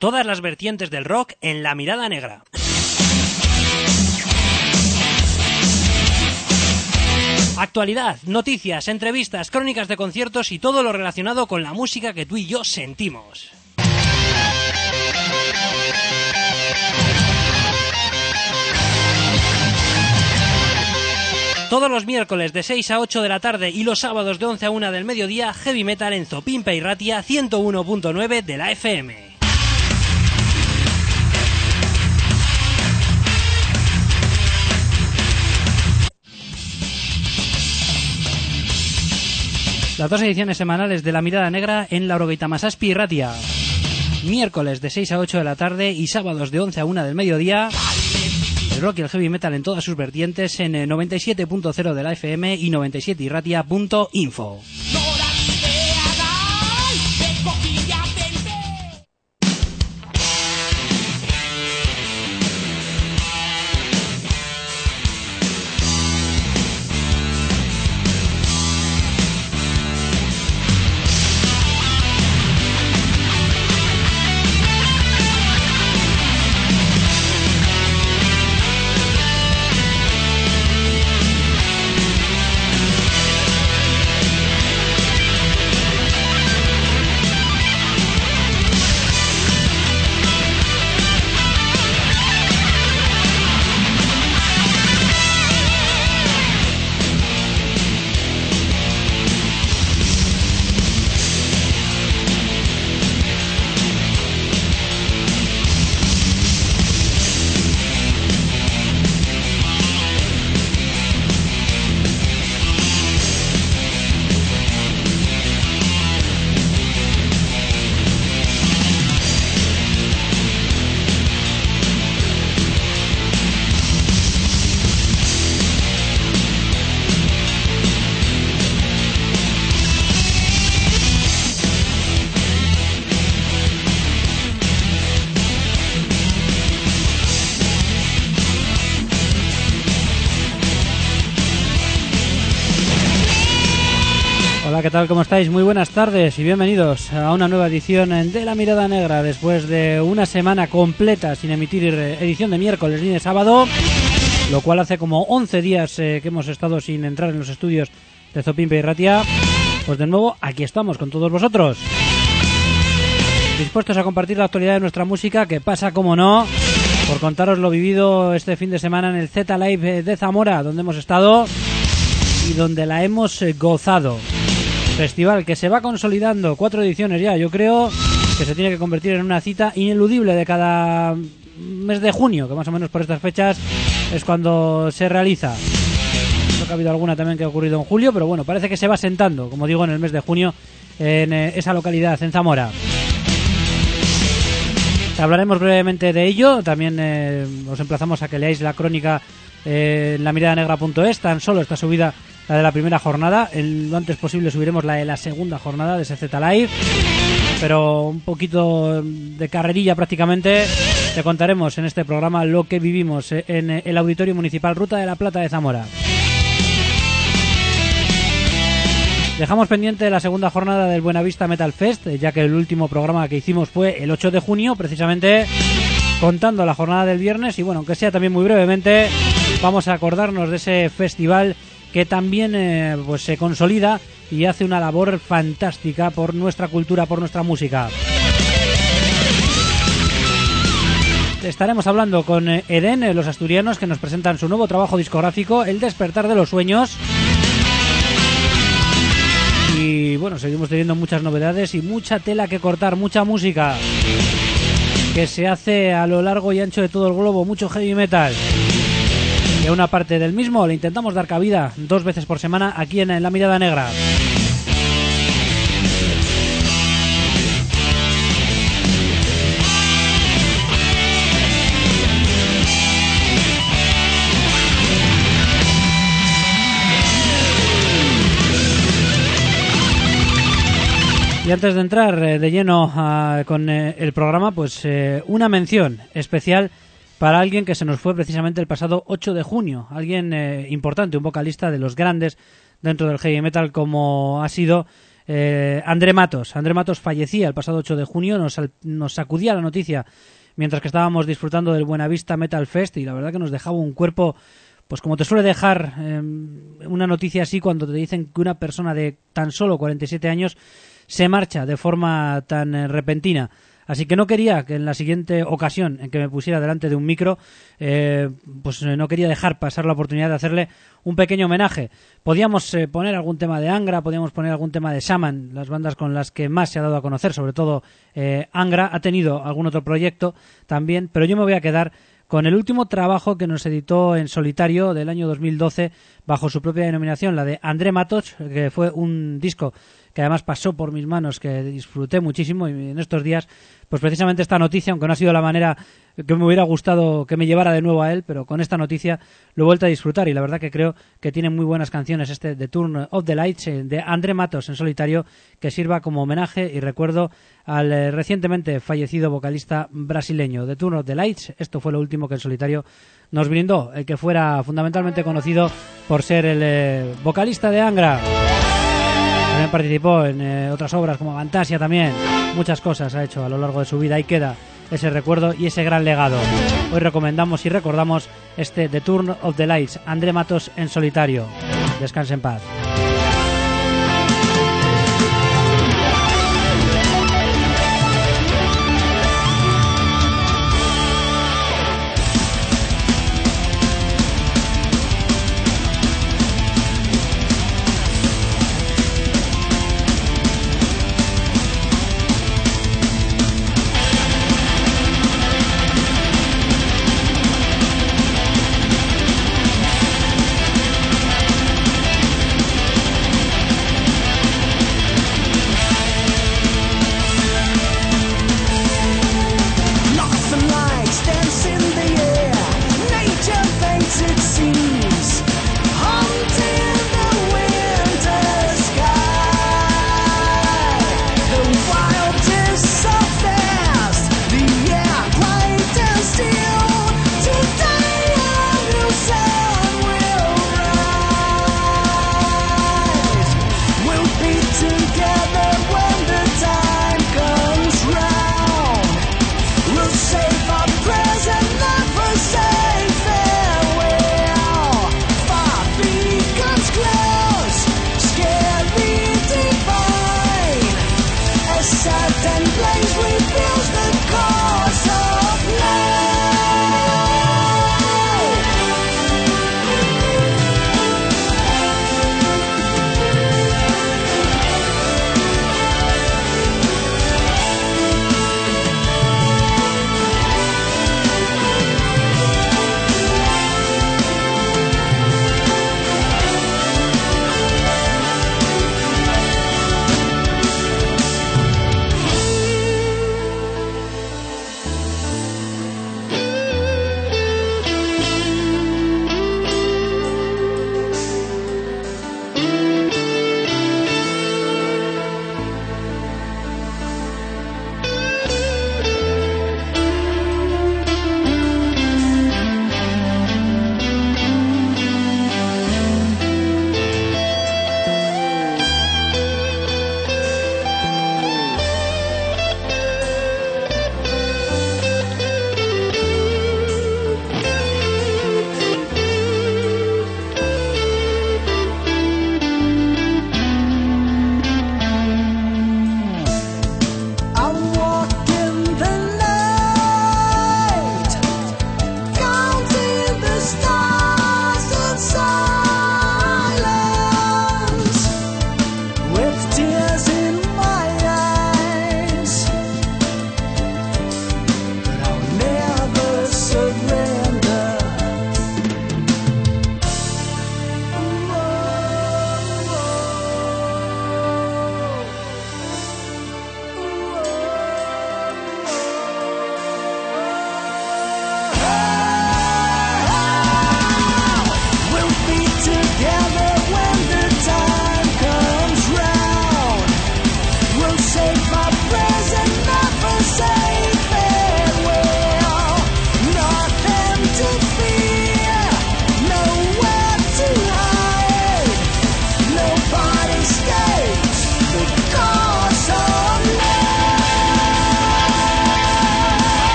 Todas las vertientes del rock en La Mirada Negra. Actualidad, noticias, entrevistas, crónicas de conciertos y todo lo relacionado con la música que tú y yo sentimos. Todos los miércoles de 6 a 8 de la tarde y los sábados de 11 a 1 del mediodía, Heavy Metal en Zopimpe y Ratia 101.9 de la FM. Las dos ediciones semanales de La Mirada Negra en Laurogeita Masazpi y Ratia. Miércoles de 6 a 8 de la tarde y sábados de 11 a 1 del mediodía. El rock y el heavy metal en todas sus vertientes en 97.0 de la FM y 97irratia.info. ¿Qué tal? ¿Cómo estáis? Muy buenas tardes y bienvenidos a una nueva edición de La Mirada Negra después de una semana completa sin emitir edición de miércoles ni de sábado, lo cual hace como 11 días que hemos estado sin entrar en los estudios de Zopimpe y Ratia. Pues de nuevo aquí estamos con todos vosotros, dispuestos a compartir la actualidad de nuestra música, que pasa, como no, por contaros lo vivido este fin de semana en el Z Live de Zamora, donde hemos estado y donde la hemos gozado. Festival que se va consolidando, 4 ediciones ya, yo creo que se tiene que convertir en una cita ineludible de cada mes de junio, que más o menos por estas fechas es cuando se realiza. Creo que ha habido alguna también que ha ocurrido en julio, pero bueno, parece que se va sentando, como digo, en el mes de junio en esa localidad, en Zamora. Hablaremos brevemente de ello, también os emplazamos a que leáis la crónica en lamiradanegra.es, tan solo está subida la de la primera jornada, lo antes posible subiremos la de la segunda jornada de ese Z Live, pero un poquito de carrerilla prácticamente te contaremos en este programa lo que vivimos en el Auditorio Municipal Ruta de la Plata de Zamora. Dejamos pendiente la segunda jornada del Buenavista Metal Fest, ya que el último programa que hicimos fue el 8 de junio, precisamente contando la jornada del viernes, y bueno, aunque sea también muy brevemente, vamos a acordarnos de ese festival que también pues se consolida y hace una labor fantástica por nuestra cultura, por nuestra música. Estaremos hablando con Eden, los asturianos, que nos presentan su nuevo trabajo discográfico, El Despertar de los Sueños. Y bueno, seguimos teniendo muchas novedades y mucha tela que cortar, mucha música que se hace a lo largo y ancho de todo el globo, mucho heavy metal. Y a una parte del mismo le intentamos dar cabida 2 veces por semana aquí en La Mirada Negra. Y antes de entrar de lleno con el programa, pues una mención especial para alguien que se nos fue precisamente el pasado 8 de junio. Alguien importante, un vocalista de los grandes dentro del heavy metal, como ha sido André Matos. André Matos fallecía el pasado 8 de junio, nos sacudía la noticia mientras que estábamos disfrutando del Buenavista Metal Fest y la verdad que nos dejaba un cuerpo, pues como te suele dejar una noticia así cuando te dicen que una persona de tan solo 47 años se marcha de forma tan repentina. Así que no quería que en la siguiente ocasión en que me pusiera delante de un micro, pues no quería dejar pasar la oportunidad de hacerle un pequeño homenaje. Podíamos poner algún tema de Angra, podíamos poner algún tema de Shaman, las bandas con las que más se ha dado a conocer, sobre todo Angra. Ha tenido algún otro proyecto también, pero yo me voy a quedar con el último trabajo que nos editó en solitario del año 2012 bajo su propia denominación, la de André Matos, que fue un disco que además pasó por mis manos, que disfruté muchísimo, y en estos días, pues precisamente esta noticia, aunque no ha sido la manera que me hubiera gustado que me llevara de nuevo a él, pero con esta noticia lo he vuelto a disfrutar y la verdad que creo que tiene muy buenas canciones The Turn of the Lights de André Matos en solitario, que sirva como homenaje y recuerdo al recientemente fallecido vocalista brasileño. The Turn of the Lights, esto fue lo último que en solitario nos brindó, el que fuera fundamentalmente conocido por ser el vocalista de Angra. También participó en otras obras como Fantasia también. Muchas cosas ha hecho a lo largo de su vida y queda ese recuerdo y ese gran legado. Hoy recomendamos y recordamos The Turn of the Lights, André Matos en solitario. Descanse en paz.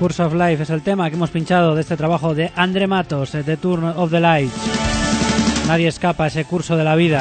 Course of Life es el tema que hemos pinchado de este trabajo de Andre Matos, The Turn of the Light. Nadie escapa a ese curso de la vida.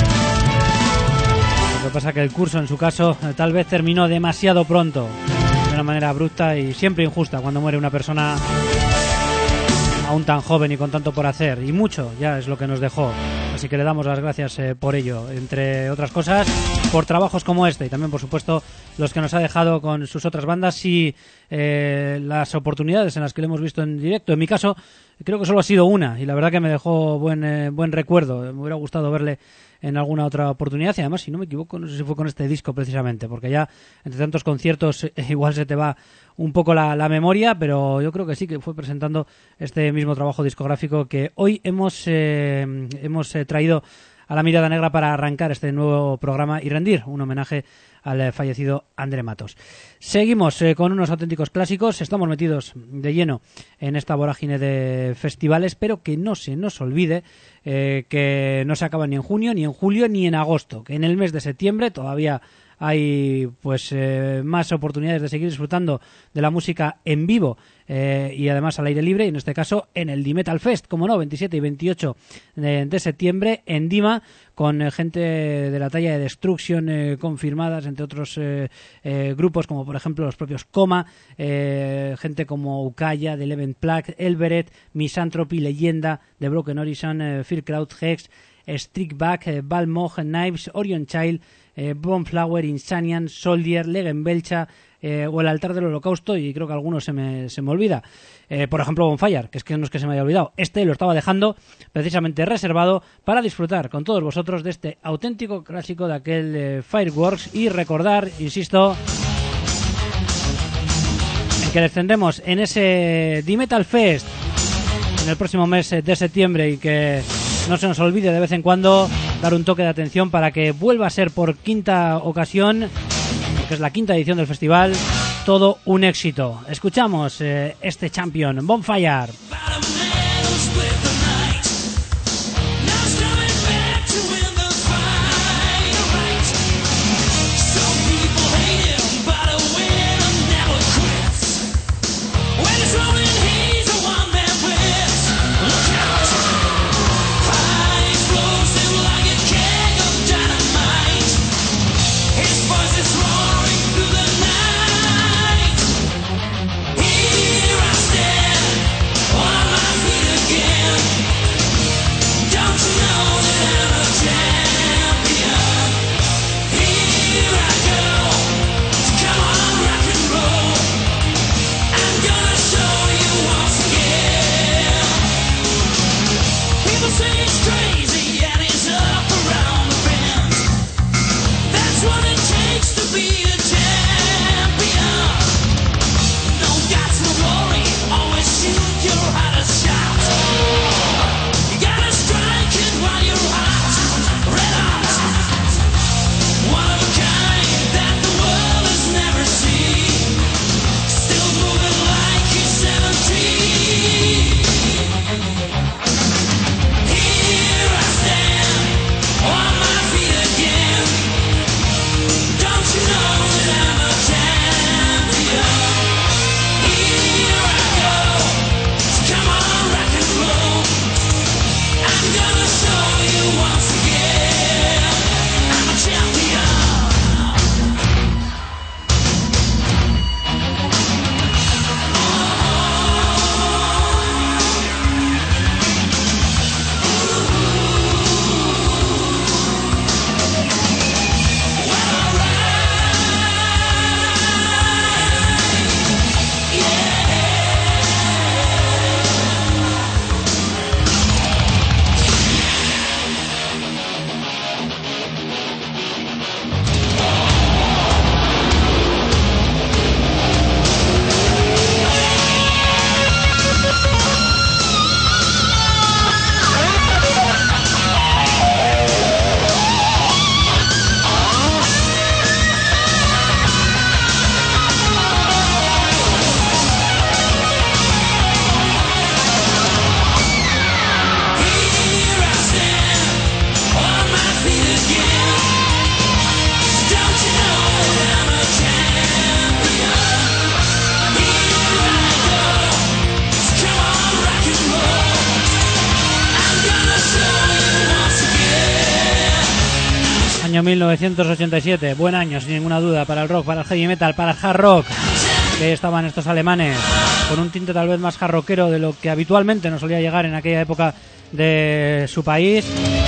Lo que pasa es que el curso, en su caso, tal vez terminó demasiado pronto, de una manera abrupta y siempre injusta cuando muere una persona aún tan joven y con tanto por hacer. Y mucho ya es lo que nos dejó. Así que le damos las gracias por ello, entre otras cosas, por trabajos como este y también, por supuesto, los que nos ha dejado con sus otras bandas y las oportunidades en las que lo hemos visto en directo. En mi caso, creo que solo ha sido una y la verdad que me dejó buen recuerdo. Me hubiera gustado verle en alguna otra oportunidad y además, si no me equivoco, no sé si fue con este disco precisamente, porque ya entre tantos conciertos igual se te va un poco la memoria, pero yo creo que sí que fue presentando este mismo trabajo discográfico que hoy hemos traído a la Mirada Negra para arrancar este nuevo programa y rendir un homenaje al fallecido Andre Matos. Seguimos con unos auténticos clásicos. Estamos metidos de lleno en esta vorágine de festivales, pero que no se nos olvide que no se acaban ni en junio, ni en julio, ni en agosto, que en el mes de septiembre todavía hay pues más oportunidades de seguir disfrutando de la música en vivo y además al aire libre, y en este caso en el D-Metal Fest, como no, 27 y 28 de septiembre en Dima, con gente de la talla de Destruction confirmadas, entre otros grupos como por ejemplo los propios Coma, gente como Ukaya, The Eleventh Plague, Elberet, Misanthropy, Leyenda, The Broken Horizon, Fear Crowd, Hex, Strikeback, Balmog, Knives, Orion Child, Bonflower, Insanian, Soldier, Legen Belcha o el Altar del Holocausto, y creo que algunos se me olvida. Por ejemplo, Bonfire, que es que no es que se me haya olvidado. Este lo estaba dejando precisamente reservado para disfrutar con todos vosotros de este auténtico clásico de aquel Fireworks y recordar, insisto, en que descendemos en ese D-Metal Fest en el próximo mes de septiembre y que no se nos olvide de vez en cuando dar un toque de atención para que vuelva a ser por quinta ocasión, porque es la quinta edición del festival, todo un éxito. Escuchamos este Champion, Bonfire. Here I stand. Año 1987, buen año sin ninguna duda para el rock, para el heavy metal, para el hard rock, que estaban estos alemanes con un tinte tal vez más hard rockero de lo que habitualmente nos solía llegar en aquella época de su país,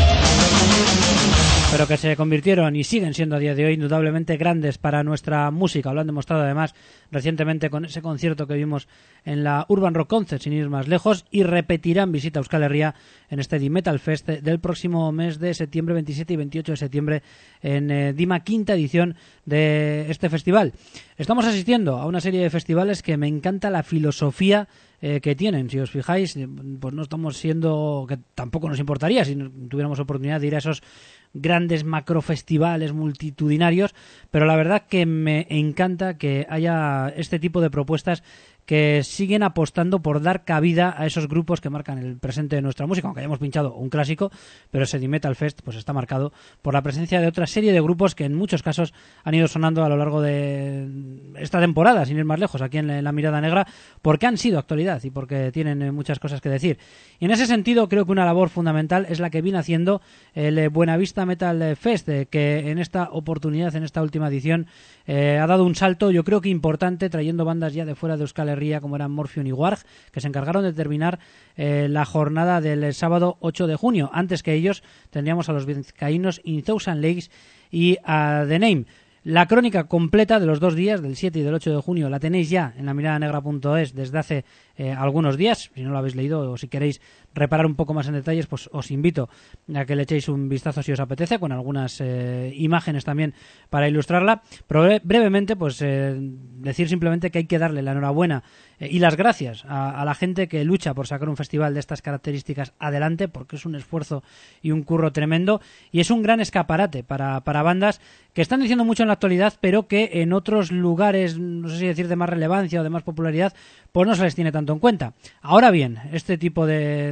pero que se convirtieron y siguen siendo a día de hoy indudablemente grandes para nuestra música. Lo han demostrado además recientemente con ese concierto que vimos en la Urban Rock Concert, sin ir más lejos, y repetirán visita a Euskal Herria en este D-Metal Fest del próximo mes de septiembre, 27 y 28 de septiembre, en Dima, quinta edición de este festival. Estamos asistiendo a una serie de festivales que me encanta la filosofía que tienen. Si os fijáis, pues no estamos siendo, que tampoco nos importaría si tuviéramos oportunidad de ir a esos grandes macrofestivales multitudinarios, pero la verdad que me encanta que haya este tipo de propuestas que siguen apostando por dar cabida a esos grupos que marcan el presente de nuestra música, aunque hayamos pinchado un clásico, pero ese D-Metal Fest pues está marcado por la presencia de otra serie de grupos que en muchos casos han ido sonando a lo largo de esta temporada, sin ir más lejos, aquí en La Mirada Negra, porque han sido actualidad y porque tienen muchas cosas que decir. Y en ese sentido creo que una labor fundamental es la que viene haciendo el Buenavista Metal Fest, que en esta oportunidad, en esta última edición, ha dado un salto, yo creo que importante, trayendo bandas ya de fuera de Euskal Herria, como eran Morphium y Warg, que se encargaron de terminar la jornada del sábado 8 de junio. Antes que ellos tendríamos a los vizcaínos In Thousand Lakes y a The Name. La crónica completa de los 2 días, del 7 y del 8 de junio, la tenéis ya en lamiradanegra.es desde hace algunos días. Si no lo habéis leído o si queréis reparar un poco más en detalles, pues os invito a que le echéis un vistazo si os apetece, con algunas imágenes también para ilustrarla. Pero brevemente, pues decir simplemente que hay que darle la enhorabuena y las gracias a la gente que lucha por sacar un festival de estas características adelante, porque es un esfuerzo y un curro tremendo, y es un gran escaparate para bandas que están diciendo mucho en la actualidad, pero que en otros lugares, no sé si decir de más relevancia o de más popularidad, pues no se les tiene tanto en cuenta. Ahora bien, este tipo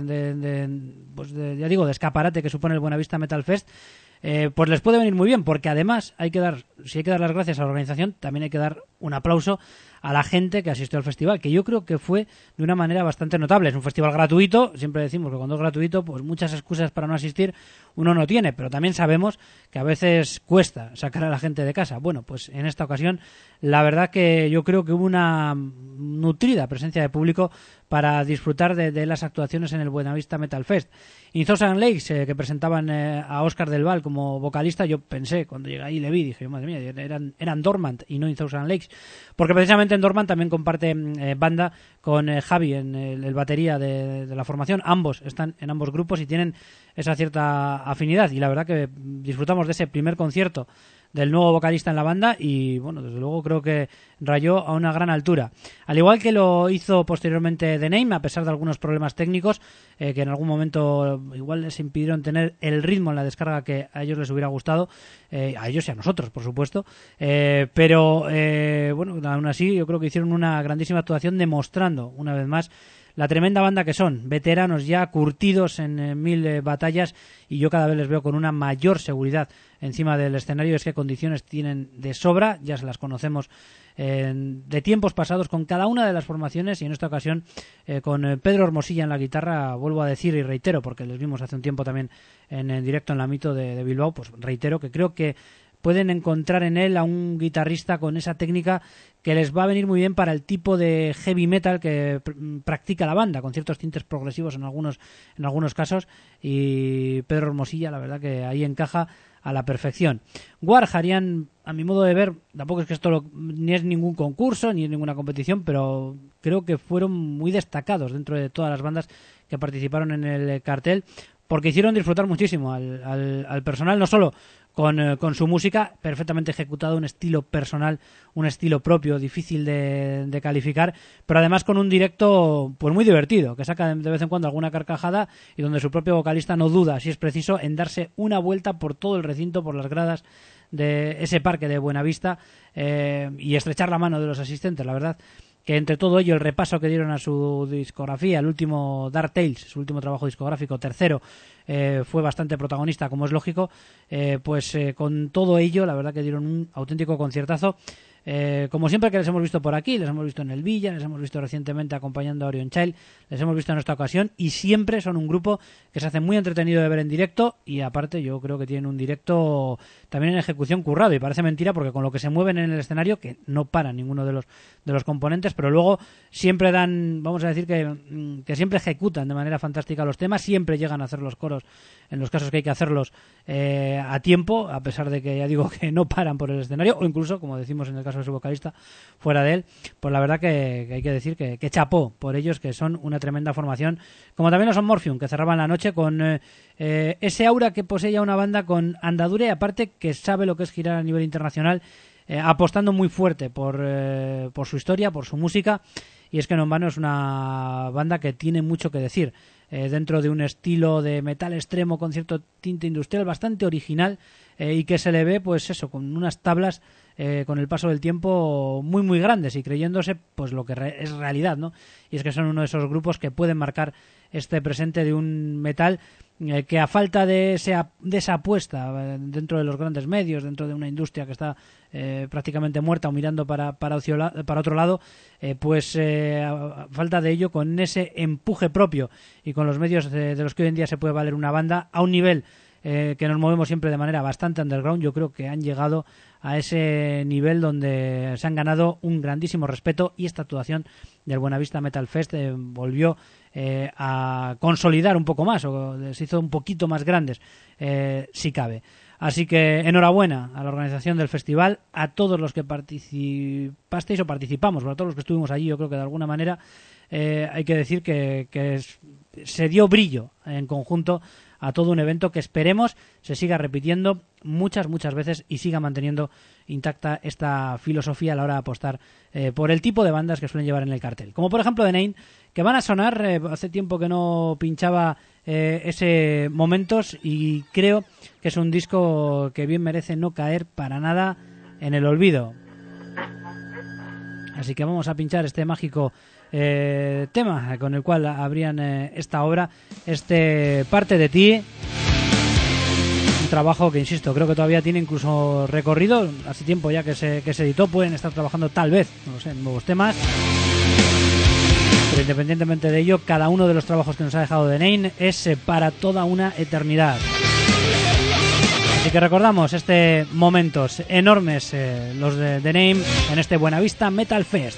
pues ya digo, de escaparate que supone el Buenavista Metal Fest, pues les puede venir muy bien, porque además si hay que dar las gracias a la organización, también hay que dar un aplauso a la gente que asistió al festival, que yo creo que fue de una manera bastante notable. Es un festival gratuito, siempre decimos que cuando es gratuito, pues muchas excusas para no asistir uno no tiene, pero también sabemos que a veces cuesta sacar a la gente de casa. Bueno, pues en esta ocasión la verdad que yo creo que hubo una nutrida presencia de público para disfrutar de las actuaciones en el Buenavista Metal Fest. In Thousand Lakes, que presentaban a Óscar del Val como vocalista, yo pensé, cuando llegué ahí y le vi, dije, madre mía, eran Dormant y no In Thousand Lakes, porque precisamente en Dormant también comparte banda con Javi, en el batería de la formación. Ambos están en ambos grupos y tienen esa cierta afinidad, y la verdad que disfrutamos de ese primer concierto del nuevo vocalista en la banda y, bueno, desde luego creo que rayó a una gran altura. Al igual que lo hizo posteriormente The Name, a pesar de algunos problemas técnicos que en algún momento igual les impidieron tener el ritmo en la descarga que a ellos les hubiera gustado, a ellos y a nosotros, por supuesto, pero bueno, aún así yo creo que hicieron una grandísima actuación, demostrando una vez más la tremenda banda que son, veteranos ya curtidos en 1000 batallas, y yo cada vez les veo con una mayor seguridad encima del escenario. Es que condiciones tienen de sobra, ya se las conocemos de tiempos pasados con cada una de las formaciones, y en esta ocasión con Pedro Hermosilla en la guitarra, vuelvo a decir y reitero, porque les vimos hace un tiempo también en directo en la Mito de Bilbao, pues reitero que creo que pueden encontrar en él a un guitarrista con esa técnica que les va a venir muy bien para el tipo de heavy metal que practica la banda, con ciertos tintes progresivos en algunos casos, y Pedro Hermosilla la verdad que ahí encaja a la perfección. Warg harían, a mi modo de ver, tampoco es que esto ni es ningún concurso ni es ninguna competición, pero creo que fueron muy destacados dentro de todas las bandas que participaron en el cartel, porque hicieron disfrutar muchísimo al personal, no solo con su música perfectamente ejecutada, un estilo personal, un estilo propio, difícil de calificar, pero además con un directo pues muy divertido, que saca de vez en cuando alguna carcajada, y donde su propio vocalista no duda, si es preciso, en darse una vuelta por todo el recinto, por las gradas de ese parque de Buenavista, y estrechar la mano de los asistentes. La verdad que entre todo ello, el repaso que dieron a su discografía, el último Dark Tales, su último trabajo discográfico, tercero, fue bastante protagonista, como es lógico, pues con todo ello, la verdad que dieron un auténtico conciertazo. Como siempre que les hemos visto por aquí, les hemos visto en el Villa, les hemos visto recientemente acompañando a Orion Child, les hemos visto en esta ocasión, y siempre son un grupo que se hace muy entretenido de ver en directo, y aparte yo creo que tienen un directo también en ejecución currado, y parece mentira porque con lo que se mueven en el escenario, que no paran ninguno de los componentes, pero luego siempre dan, vamos a decir que siempre ejecutan de manera fantástica los temas, siempre llegan a hacer los coros en los casos que hay que hacerlos a tiempo, a pesar de que ya digo que no paran por el escenario, o incluso, como decimos en el caso de su vocalista, fuera de él. Pues la verdad que hay que decir que chapó por ellos, que son una tremenda formación, como también lo son Morphium, que cerraban la noche con ese aura que posee ya una banda con andadura, y aparte que sabe lo que es girar a nivel internacional, apostando muy fuerte por su historia, por su música. Y es que No En Vano es una banda que tiene mucho que decir, dentro de un estilo de metal extremo con cierto tinte industrial bastante original, y que se le ve, pues eso, con unas tablas con el paso del tiempo muy muy grandes, y creyéndose pues lo que es realidad, ¿no? Y es que son uno de esos grupos que pueden marcar este presente de un metal que, a falta de esa apuesta dentro de los grandes medios, dentro de una industria que está prácticamente muerta o mirando para otro lado, a falta de ello, con ese empuje propio y con los medios de los que hoy en día se puede valer una banda a un nivel que nos movemos siempre de manera bastante underground, yo creo que han llegado a ese nivel donde se han ganado un grandísimo respeto, y esta actuación del Buenavista Metal Fest volvió a consolidar un poco más, o se hizo un poquito más grandes, si cabe. Así que enhorabuena a la organización del festival, a todos los que participasteis o participamos, a todos los que estuvimos allí. Yo creo que de alguna manera hay que decir que se dio brillo en conjunto a todo un evento que esperemos se siga repitiendo muchas veces y siga manteniendo intacta esta filosofía a la hora de apostar por el tipo de bandas que suelen llevar en el cartel, como por ejemplo The Name, que van a sonar. Hace tiempo que no pinchaba ese Momentos, y creo que es un disco que bien merece no caer para nada en el olvido. Así que vamos a pinchar este mágico tema con el cual abrían esta obra, Parte de ti, un trabajo que, insisto, creo que todavía tiene incluso recorrido. Hace tiempo ya que se editó, pueden estar trabajando tal vez, no lo sé, en nuevos temas, pero independientemente de ello, cada uno de los trabajos que nos ha dejado The Name es para toda una eternidad. Así que recordamos momentos enormes, los de The Name, en este Buenavista Metal Fest.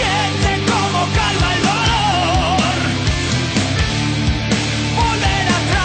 Volver atrás.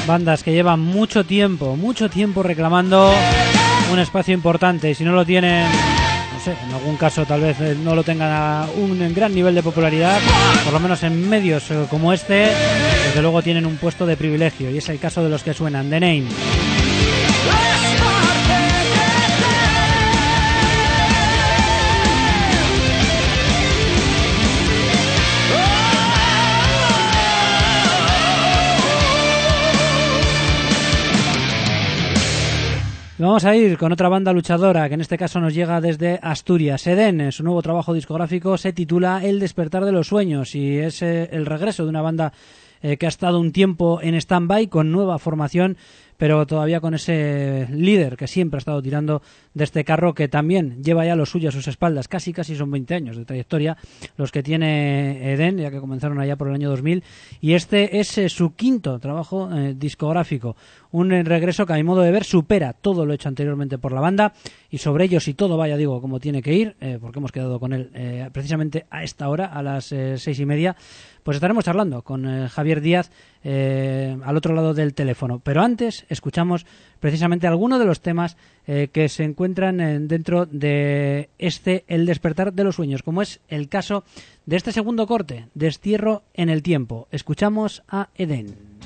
bandas que llevan mucho tiempo reclamando un espacio importante, y si no lo tienen, no sé, en algún caso tal vez no lo tengan a un gran nivel de popularidad, por lo menos en medios como este, desde luego tienen un puesto de privilegio, y es el caso de los que suenan, The Name. Vamos a ir con otra banda luchadora que en este caso nos llega desde Asturias. Eden, su nuevo trabajo discográfico se titula El despertar de los sueños y es el regreso de una banda que ha estado un tiempo en stand-by con nueva formación, pero todavía con ese líder que siempre ha estado tirando de este carro, que también lleva ya lo suyo a sus espaldas. Casi son 20 años de trayectoria los que tiene Eden, ya que comenzaron allá por el año 2000, y este es su quinto trabajo discográfico. Un regreso que a mi modo de ver supera todo lo hecho anteriormente por la banda, y sobre ello, si todo vaya, digo, como tiene que ir, porque hemos quedado con él precisamente a esta hora, a las 6:30, pues estaremos charlando con Javier Díaz al otro lado del teléfono. Pero antes escuchamos precisamente algunos de los temas que se encuentran dentro de El despertar de los sueños, como es el caso de este segundo corte, Destierro en el tiempo. Escuchamos a Eden.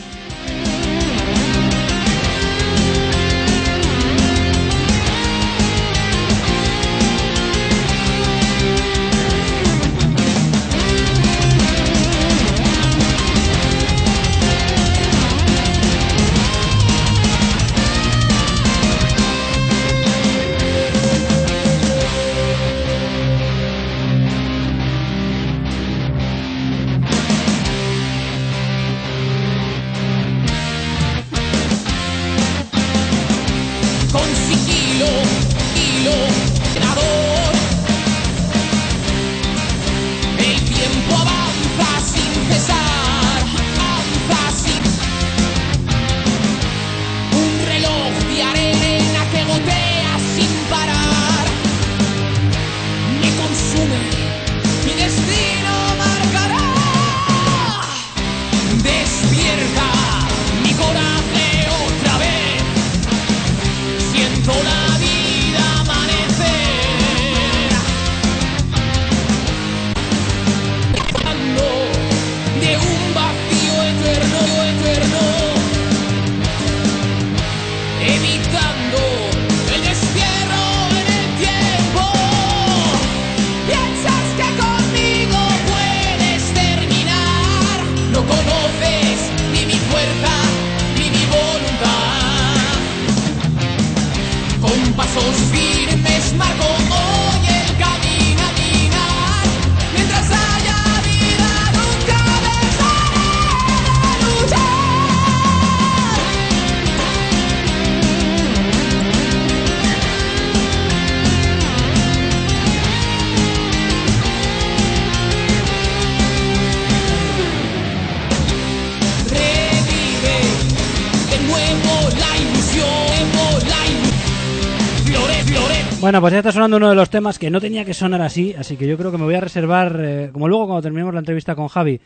Bueno, pues ya está sonando uno de los temas que no tenía que sonar así que yo creo que me voy a reservar, como luego cuando terminemos la entrevista con Javi,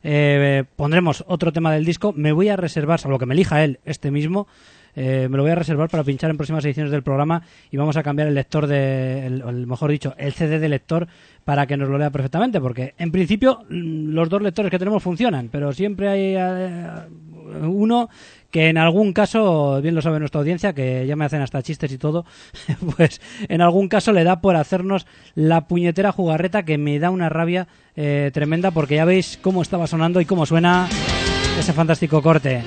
pondremos otro tema del disco, me voy a reservar, salvo que me elija él este mismo, me lo voy a reservar para pinchar en próximas ediciones del programa, y vamos a cambiar el lector mejor dicho, el CD de lector, para que nos lo lea perfectamente, porque en principio los dos lectores que tenemos funcionan, pero siempre hay uno que en algún caso, bien lo sabe nuestra audiencia, que ya me hacen hasta chistes y todo, pues en algún caso le da por hacernos la puñetera jugarreta, que me da una rabia tremenda, porque ya veis cómo estaba sonando y cómo suena ese fantástico corte.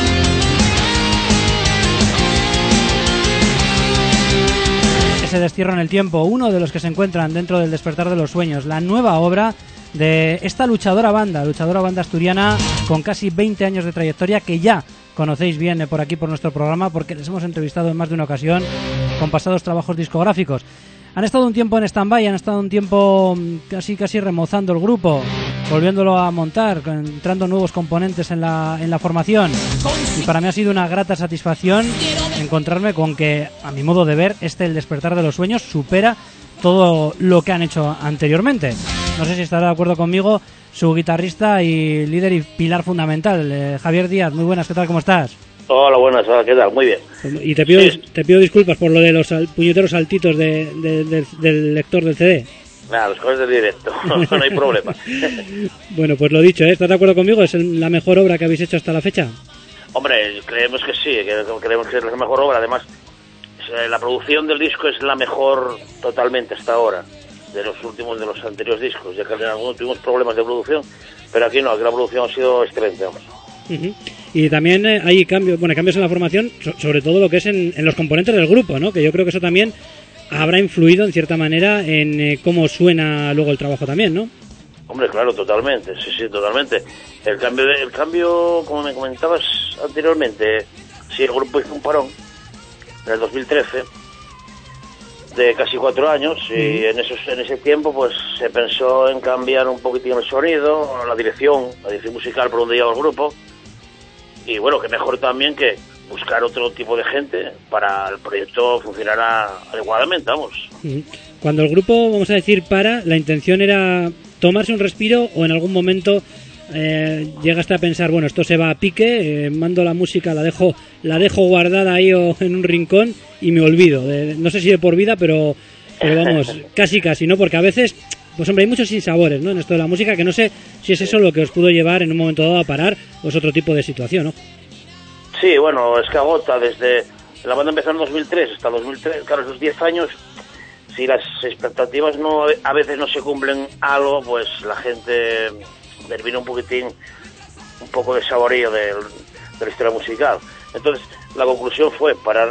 Ese destierro en el tiempo, uno de los que se encuentran dentro del despertar de los sueños, la nueva obra de esta luchadora banda asturiana con casi 20 años de trayectoria, que ya conocéis bien por aquí, por nuestro programa, porque les hemos entrevistado en más de una ocasión con pasados trabajos discográficos. Han estado un tiempo en stand-by, han estado un tiempo casi remozando el grupo, volviéndolo a montar, entrando nuevos componentes en la formación, y para mí ha sido una grata satisfacción encontrarme con que, a mi modo de ver, El despertar de los sueños supera todo lo que han hecho anteriormente. no sé si estará de acuerdo conmigo, su guitarrista y líder y pilar fundamental, Javier Díaz. Muy buenas, ¿qué tal? ¿Cómo estás? Hola, buenas, ¿qué tal? Muy bien. Y te pido disculpas por lo de los puñeteros saltitos del lector del CD. Nada, los cosas de directo, no hay problema. Bueno, pues lo dicho, ¿estás de acuerdo conmigo? ¿Es la mejor obra que habéis hecho hasta la fecha? Hombre, creemos que sí, creemos que es la mejor obra. Además, la producción del disco es la mejor totalmente hasta ahora, de los anteriores discos, ya que en algunos tuvimos problemas de producción, pero aquí no, aquí la producción ha sido excelente, vamos. Uh-huh. Y también hay cambios en la formación, sobre todo lo que es en los componentes del grupo, ¿no? Que yo creo que eso también habrá influido en cierta manera en cómo suena luego el trabajo también, ¿no? Hombre, claro, totalmente, sí, totalmente. El cambio, como me comentabas anteriormente, sí, el grupo hizo un parón en el 2013 de casi 4 años y en ese tiempo pues se pensó en cambiar un poquitín el sonido, la dirección musical por donde lleva el grupo. Y bueno, que mejor también que buscar otro tipo de gente para el proyecto funcionara adecuadamente, vamos. Cuando el grupo, vamos a decir, la intención era tomarse un respiro, o en algún momento llegaste a pensar, bueno, esto se va a pique, mando la música, la dejo guardada ahí o en un rincón y me olvido. No sé si de por vida, pero vamos, casi, ¿no? Porque a veces, pues hombre, hay muchos sinsabores, ¿no? En esto de la música, que no sé si es eso lo que os pudo llevar en un momento dado a parar o es otro tipo de situación, ¿no? Sí, bueno, es que agota desde... La banda empezó en 2003 hasta 2003, claro, esos 10 años, si las expectativas a veces no se cumplen algo, pues la gente termina un poco de saborío de la historia musical. Entonces, la conclusión fue parar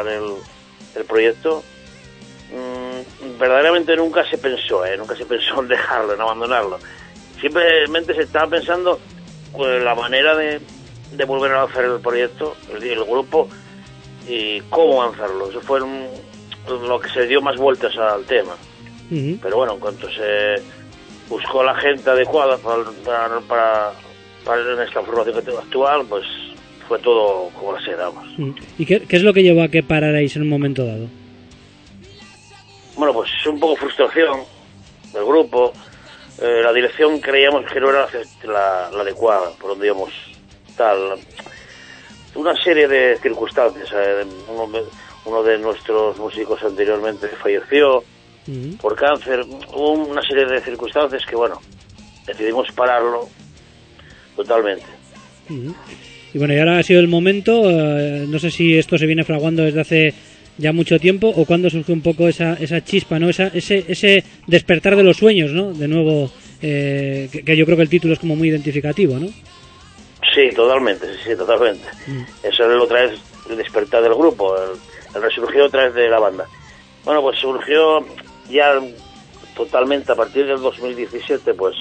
el proyecto. Verdaderamente nunca se pensó en dejarlo, en abandonarlo. Simplemente se estaba pensando pues, la manera de volver a lanzar el proyecto, el grupo, y cómo lanzarlo. Eso fue lo que se dio más vueltas al tema. Uh-huh. Pero bueno, en cuanto se buscó la gente adecuada para en esta formación actual, pues fue todo como la seda, vamos. ¿Y qué es lo que llevó a que pararais en un momento dado? Bueno, pues un poco frustración del grupo. La dirección creíamos que no era la adecuada, por donde íbamos tal. Una serie de circunstancias. Uno de nuestros músicos anteriormente falleció por cáncer. Hubo una serie de circunstancias que, bueno, decidimos pararlo totalmente. Y bueno, y ahora ha sido el momento, no sé si esto se viene fraguando desde hace ya mucho tiempo o cuándo surge un poco esa chispa, ¿no? Ese despertar de los sueños, ¿no? De nuevo, que yo creo que el título es como muy identificativo, ¿no? Sí, totalmente. Eso es otra vez el despertar del grupo, el resurgir otra vez de la banda. Bueno, pues surgió ya totalmente a partir del 2017, pues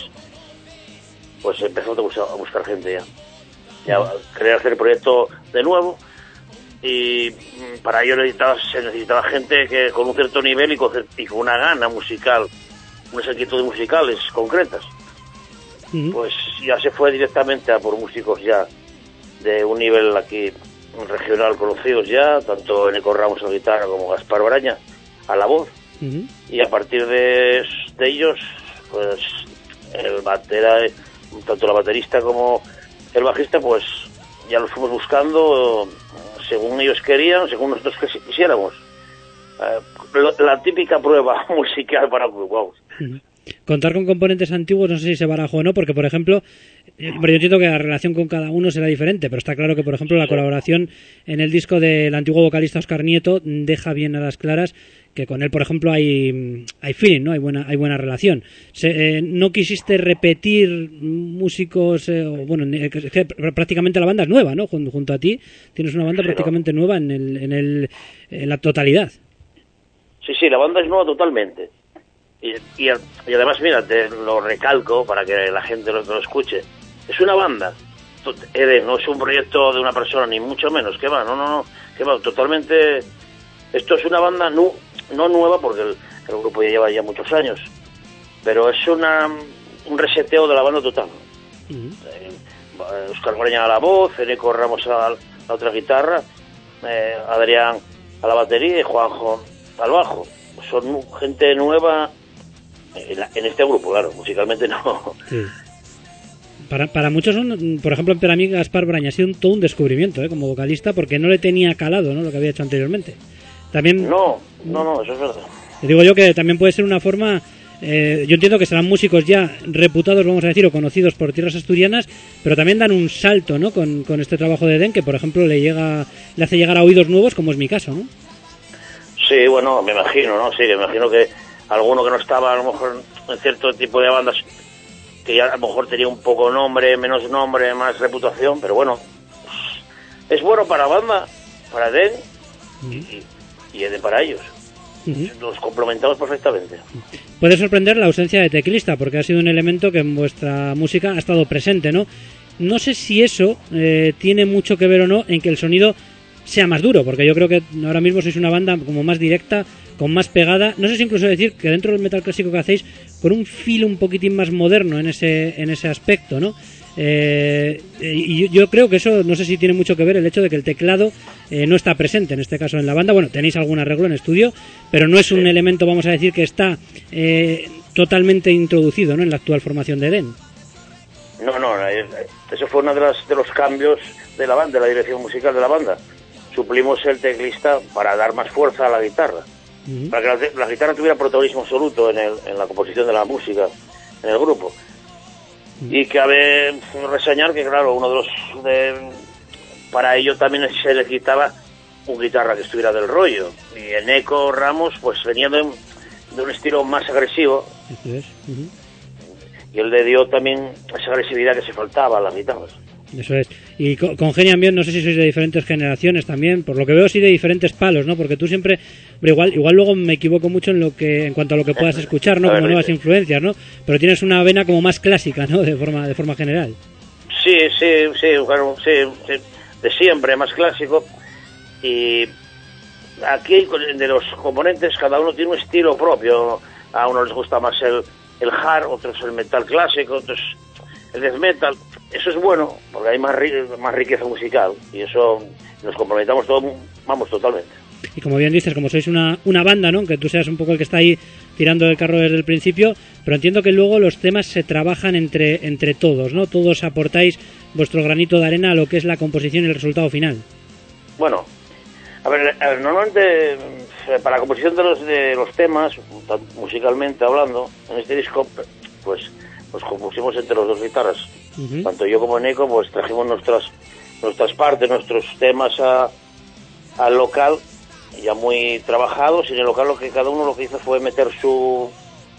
empezó a buscar gente ya querer hacer el proyecto de nuevo, y para ello se necesitaba gente que con un cierto nivel y con una gana musical, unas actitudes musicales concretas. Pues ya se fue directamente a por músicos ya de un nivel aquí regional conocidos ya, tanto Eneco Ramos a la guitarra como Gaspar Braña a la voz. Y a partir de ellos, pues el tanto la baterista como el bajista, pues ya los fuimos buscando según ellos querían, según nosotros quisiéramos. La típica prueba musical para un grupo. Contar con componentes antiguos, no sé si se barajó o no, porque por ejemplo, yo entiendo que la relación con cada uno será diferente, pero está claro que por ejemplo la colaboración en el disco del antiguo vocalista Óscar Nieto deja bien a las claras que con él, por ejemplo, hay feeling, ¿no? Hay buena relación. No quisiste repetir músicos, es que prácticamente la banda es nueva, ¿no? Junto a ti tienes una banda prácticamente nueva en la totalidad. Sí, la banda es nueva totalmente. Y además, mira, te lo recalco para que la gente lo escuche. Es una banda, no es un proyecto de una persona, ni mucho menos. Que va, no, que va, totalmente. Esto es una banda no nueva, porque el grupo ya lleva muchos años, pero es un reseteo de la banda total. Óscar Braña a la voz, Eneco Ramos a la otra guitarra, Adrián a la batería y Juanjo al bajo. Son gente nueva En este grupo, claro, musicalmente no. Sí. Para muchos son, por ejemplo, para mí Gaspar Braña ha sido todo un descubrimiento, como vocalista, porque no le tenía calado, ¿no?, lo que había hecho anteriormente. También No, eso es verdad. Digo yo que también puede ser una forma, yo entiendo que serán músicos ya reputados, vamos a decir, o conocidos por tierras asturianas, pero también dan un salto, ¿no?, con este trabajo de Den, que por ejemplo le hace llegar a oídos nuevos, como es mi caso, ¿no? Sí, bueno, me imagino, ¿no? Sí, me imagino que alguno que no estaba a lo mejor en cierto tipo de bandas, que ya a lo mejor tenía un poco nombre, menos nombre, más reputación, pero bueno, es bueno para la banda, para Den y Eden para ellos. Nos complementamos perfectamente. Puede sorprender la ausencia de teclista, porque ha sido un elemento que en vuestra música ha estado presente, ¿no? No sé si eso tiene mucho que ver o no en que el sonido sea más duro, porque yo creo que ahora mismo sois una banda como más directa, con más pegada. No sé si incluso decir que dentro del metal clásico que hacéis, con un filo un poquitín más moderno en ese aspecto, ¿no? Y yo creo que eso, no sé si tiene mucho que ver el hecho de que el teclado no está presente en este caso en la banda. Bueno, tenéis algún arreglo en estudio, pero no es un elemento, vamos a decir, que está totalmente introducido, ¿no?, en la actual formación de Eden. No, eso fue uno de los cambios de la banda, de la dirección musical de la banda. Suplimos el teclista para dar más fuerza a la guitarra, para que la guitarra tuviera protagonismo absoluto en la composición de la música en el grupo. Y cabe reseñar que, claro, para ello también se le quitaba un guitarra que estuviera del rollo. Y en Eco Ramos, pues venía de un estilo más agresivo. Eso es. Y él le dio también esa agresividad que se faltaba a las guitarras. Eso es. Y congenian bien, no sé si sois de diferentes generaciones también, por lo que veo sí de diferentes palos, ¿no? Porque tú siempre, igual luego me equivoco mucho en cuanto a lo que puedas escuchar, ¿no?, como nuevas influencias, ¿no? Pero tienes una vena como más clásica, ¿no?, de forma general. Sí, bueno, sí, de siempre, más clásico. Y aquí de los componentes cada uno tiene un estilo propio. A uno les gusta más el hard, otros el metal clásico, otros el death metal. Eso es bueno, porque hay más riqueza musical, y eso nos complementamos totalmente. Y como bien dices, como sois una banda, ¿no?, que tú seas un poco el que está ahí tirando el carro desde el principio, pero entiendo que luego los temas se trabajan entre todos, ¿no? Todos aportáis vuestro granito de arena a lo que es la composición y el resultado final. Bueno, a ver, normalmente para la composición de los temas, musicalmente hablando, en este disco, pues nos compusimos entre los dos guitarras. Tanto yo como Nico, pues trajimos nuestras partes, nuestros temas al local, ya muy trabajados, y en el local cada uno lo que hizo fue meter su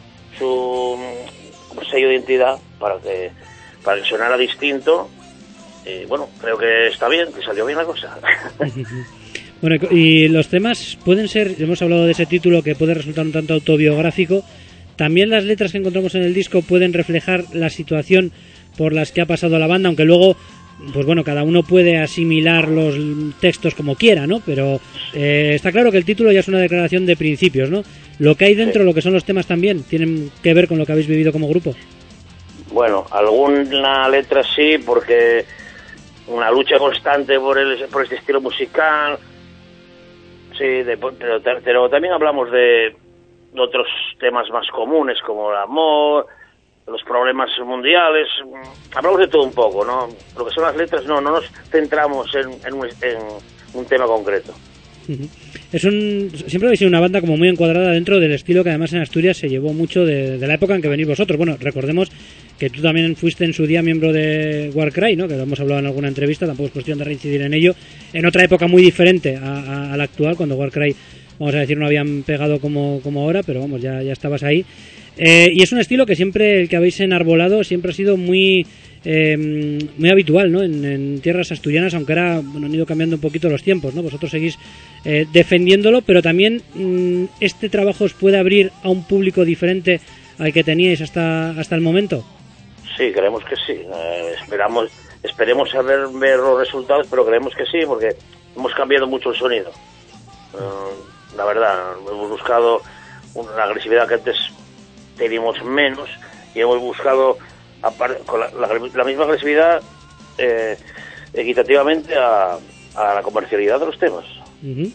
sello de identidad para que sonara distinto. Y bueno, creo que está bien, que salió bien la cosa. Bueno, y los temas pueden ser, hemos hablado de ese título que puede resultar un tanto autobiográfico. También las letras que encontramos en el disco pueden reflejar la situación por las que ha pasado la banda, aunque luego, pues bueno, cada uno puede asimilar los textos como quiera, ¿no? Pero está claro que el título ya es una declaración de principios, ¿no? Lo que hay dentro, lo que son los temas también, tienen que ver con lo que habéis vivido como grupo. Bueno, alguna letra sí, porque una lucha constante por este estilo musical, sí, pero también hablamos de otros temas más comunes, como el amor, los problemas mundiales. Hablamos de todo un poco, ¿no? Lo que son las letras, no nos centramos en un tema concreto. Siempre habéis sido una banda como muy encuadrada dentro del estilo que además en Asturias se llevó mucho de la época en que venís vosotros. Bueno, recordemos que tú también fuiste en su día miembro de Warcry, ¿no?, que lo hemos hablado en alguna entrevista, tampoco es cuestión de reincidir en ello, en otra época muy diferente a la actual, cuando Warcry, vamos a decir, no habían pegado como ahora, pero vamos, ya estabas ahí. Y es un estilo que siempre, el que habéis enarbolado, siempre ha sido muy habitual, ¿no?, en tierras asturianas, aunque ahora han ido cambiando un poquito los tiempos, ¿no? Vosotros seguís defendiéndolo, pero también este trabajo os puede abrir a un público diferente al que teníais hasta el momento. Sí, creemos que sí. Esperemos ver los resultados, pero creemos que sí, porque hemos cambiado mucho el sonido. La verdad, hemos buscado una agresividad que antes teníamos menos, y hemos buscado con la misma agresividad equitativamente a la comercialidad de los temas.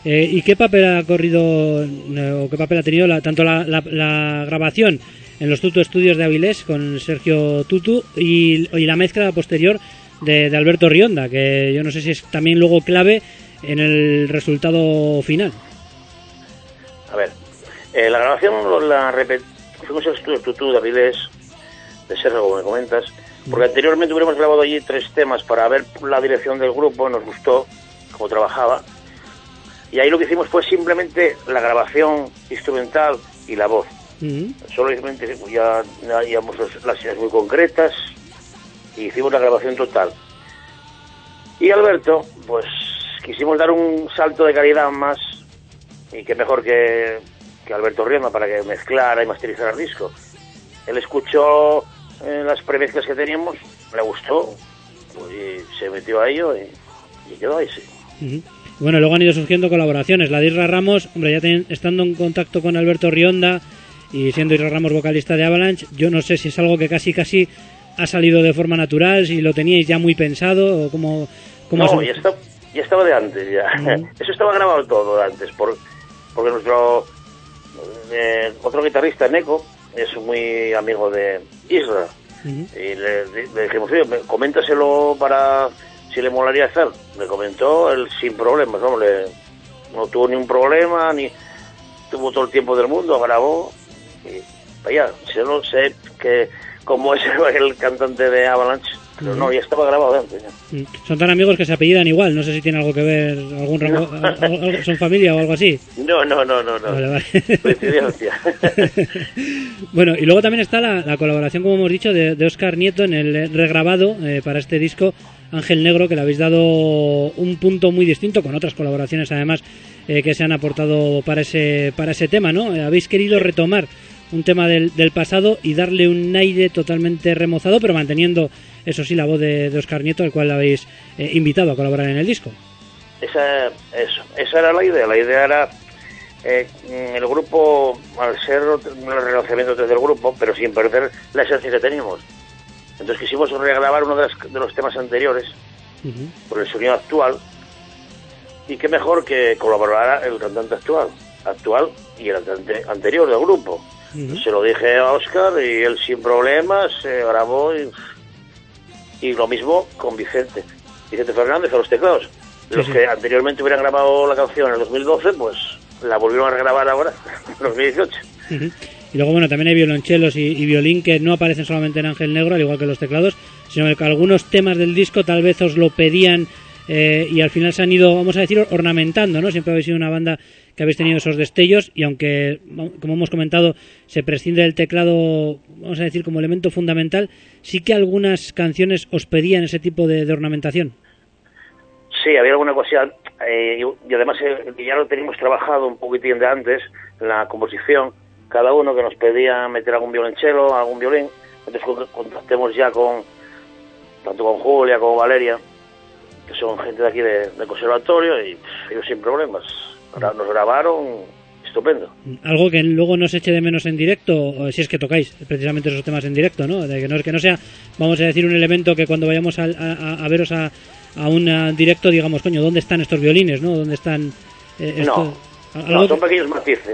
¿Y qué papel ha corrido o qué papel ha tenido tanto la grabación en los Tutu Estudios de Avilés con Sergio Tutu y la mezcla posterior de Alberto Rionda, que yo no sé si es también luego clave en el resultado final? A ver, la grabación fuimos al Estudio Tutu de Avilés, de Sergio, como me comentas, porque anteriormente hubiéramos grabado allí 3 temas para ver la dirección del grupo, nos gustó cómo trabajaba, y ahí lo que hicimos fue simplemente la grabación instrumental y la voz. Solamente ya íbamos las ideas muy concretas y hicimos la grabación total. Y Alberto, pues quisimos dar un salto de calidad más, y qué mejor que Alberto Rionda para que mezclara y masterizara el disco. Él escuchó las premezclas que teníamos, le gustó, pues, y se metió a ello y quedó ahí, sí. Bueno, luego han ido surgiendo colaboraciones. La de Isra Ramos, hombre, ya estando en contacto con Alberto Rionda y siendo Isra Ramos vocalista de Avalanche, yo no sé si es algo que casi ha salido de forma natural, si lo teníais ya muy pensado o cómo no, ya estaba de antes ya. Eso estaba grabado todo de antes, porque nuestro otro guitarrista, Neko, es muy amigo de Isra, y le dijimos, oye, coméntaselo para si le molaría hacer. Me comentó él sin problemas, no tuvo ni un problema, ni tuvo todo el tiempo del mundo, grabó y vaya, yo no sé que cómo es el cantante de Avalanche, pero no, ya estaba grabado antes. Son tan amigos que se apellidan igual, no sé si tiene algo que ver, algún rango, son familia o algo así. No. Vale. Coincidencia. Bueno, y luego también está la colaboración, como hemos dicho, de Óscar Nieto en el regrabado para este disco Ángel Negro, que le habéis dado un punto muy distinto, con otras colaboraciones además que se han aportado para ese tema, ¿no? Habéis querido retomar un tema del pasado y darle un aire totalmente remozado, pero manteniendo, eso sí, la voz de Óscar Nieto, al cual le habéis invitado a colaborar en el disco. Esa era la idea. La idea era el grupo, al ser un relanzamiento del grupo, pero sin perder la esencia que teníamos. Entonces quisimos regrabar uno de los temas anteriores por el sonido actual, y qué mejor que colaborara el cantante actual y el cantante anterior del grupo. Se lo dije a Óscar y él sin problemas grabó, y lo mismo con Vicente Fernández a los teclados. Los que anteriormente hubieran grabado la canción en el 2012, pues la volvieron a regrabar ahora en 2018. Y luego, bueno, también hay violonchelos y violín que no aparecen solamente en Ángel Negro, al igual que los teclados, sino que algunos temas del disco tal vez os lo pedían y al final se han ido, vamos a decir, ornamentando, ¿no? Siempre habéis sido una banda que habéis tenido esos destellos, y aunque, como hemos comentado, se prescinde del teclado, vamos a decir, como elemento fundamental, sí que algunas canciones os pedían ese tipo de ornamentación. Sí, había alguna cosa, y además ya lo teníamos trabajado un poquitín de antes, en la composición, cada uno que nos pedía meter algún violonchelo, algún violín. Entonces contactemos ya tanto con Julia como Valeria, que son gente de aquí del conservatorio, y ellos sin problemas. Nos grabaron estupendo. Algo que luego no se eche de menos en directo, o si es que tocáis precisamente esos temas en directo, ¿no? De que no sea, vamos a decir, un elemento que cuando vayamos a veros a un directo digamos, coño, ¿dónde están estos violines, no? ¿Dónde están No, son pequeños matices,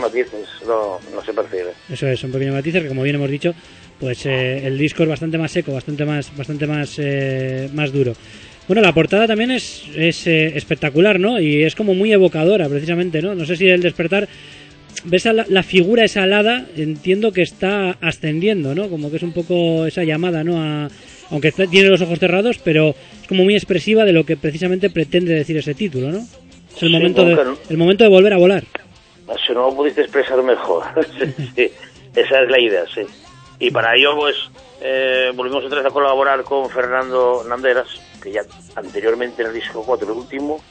no se percibe. Eso es, son pequeños matices que, como bien hemos dicho, pues el disco es bastante más seco, bastante más duro. Bueno, la portada también es espectacular, ¿no? Y es como muy evocadora, precisamente, ¿no? No sé si el despertar, ves a la figura esa alada, entiendo que está ascendiendo, ¿no? Como que es un poco esa llamada, ¿no? Aunque tiene los ojos cerrados, pero es como muy expresiva de lo que precisamente pretende decir ese título, ¿no? Es el momento de volver a volar. Si no lo pudiste expresar mejor. Sí, esa es la idea, sí. Y para ello, pues, volvimos otra vez a colaborar con Fernando Nanderas, que ya anteriormente en el disco 4, el último,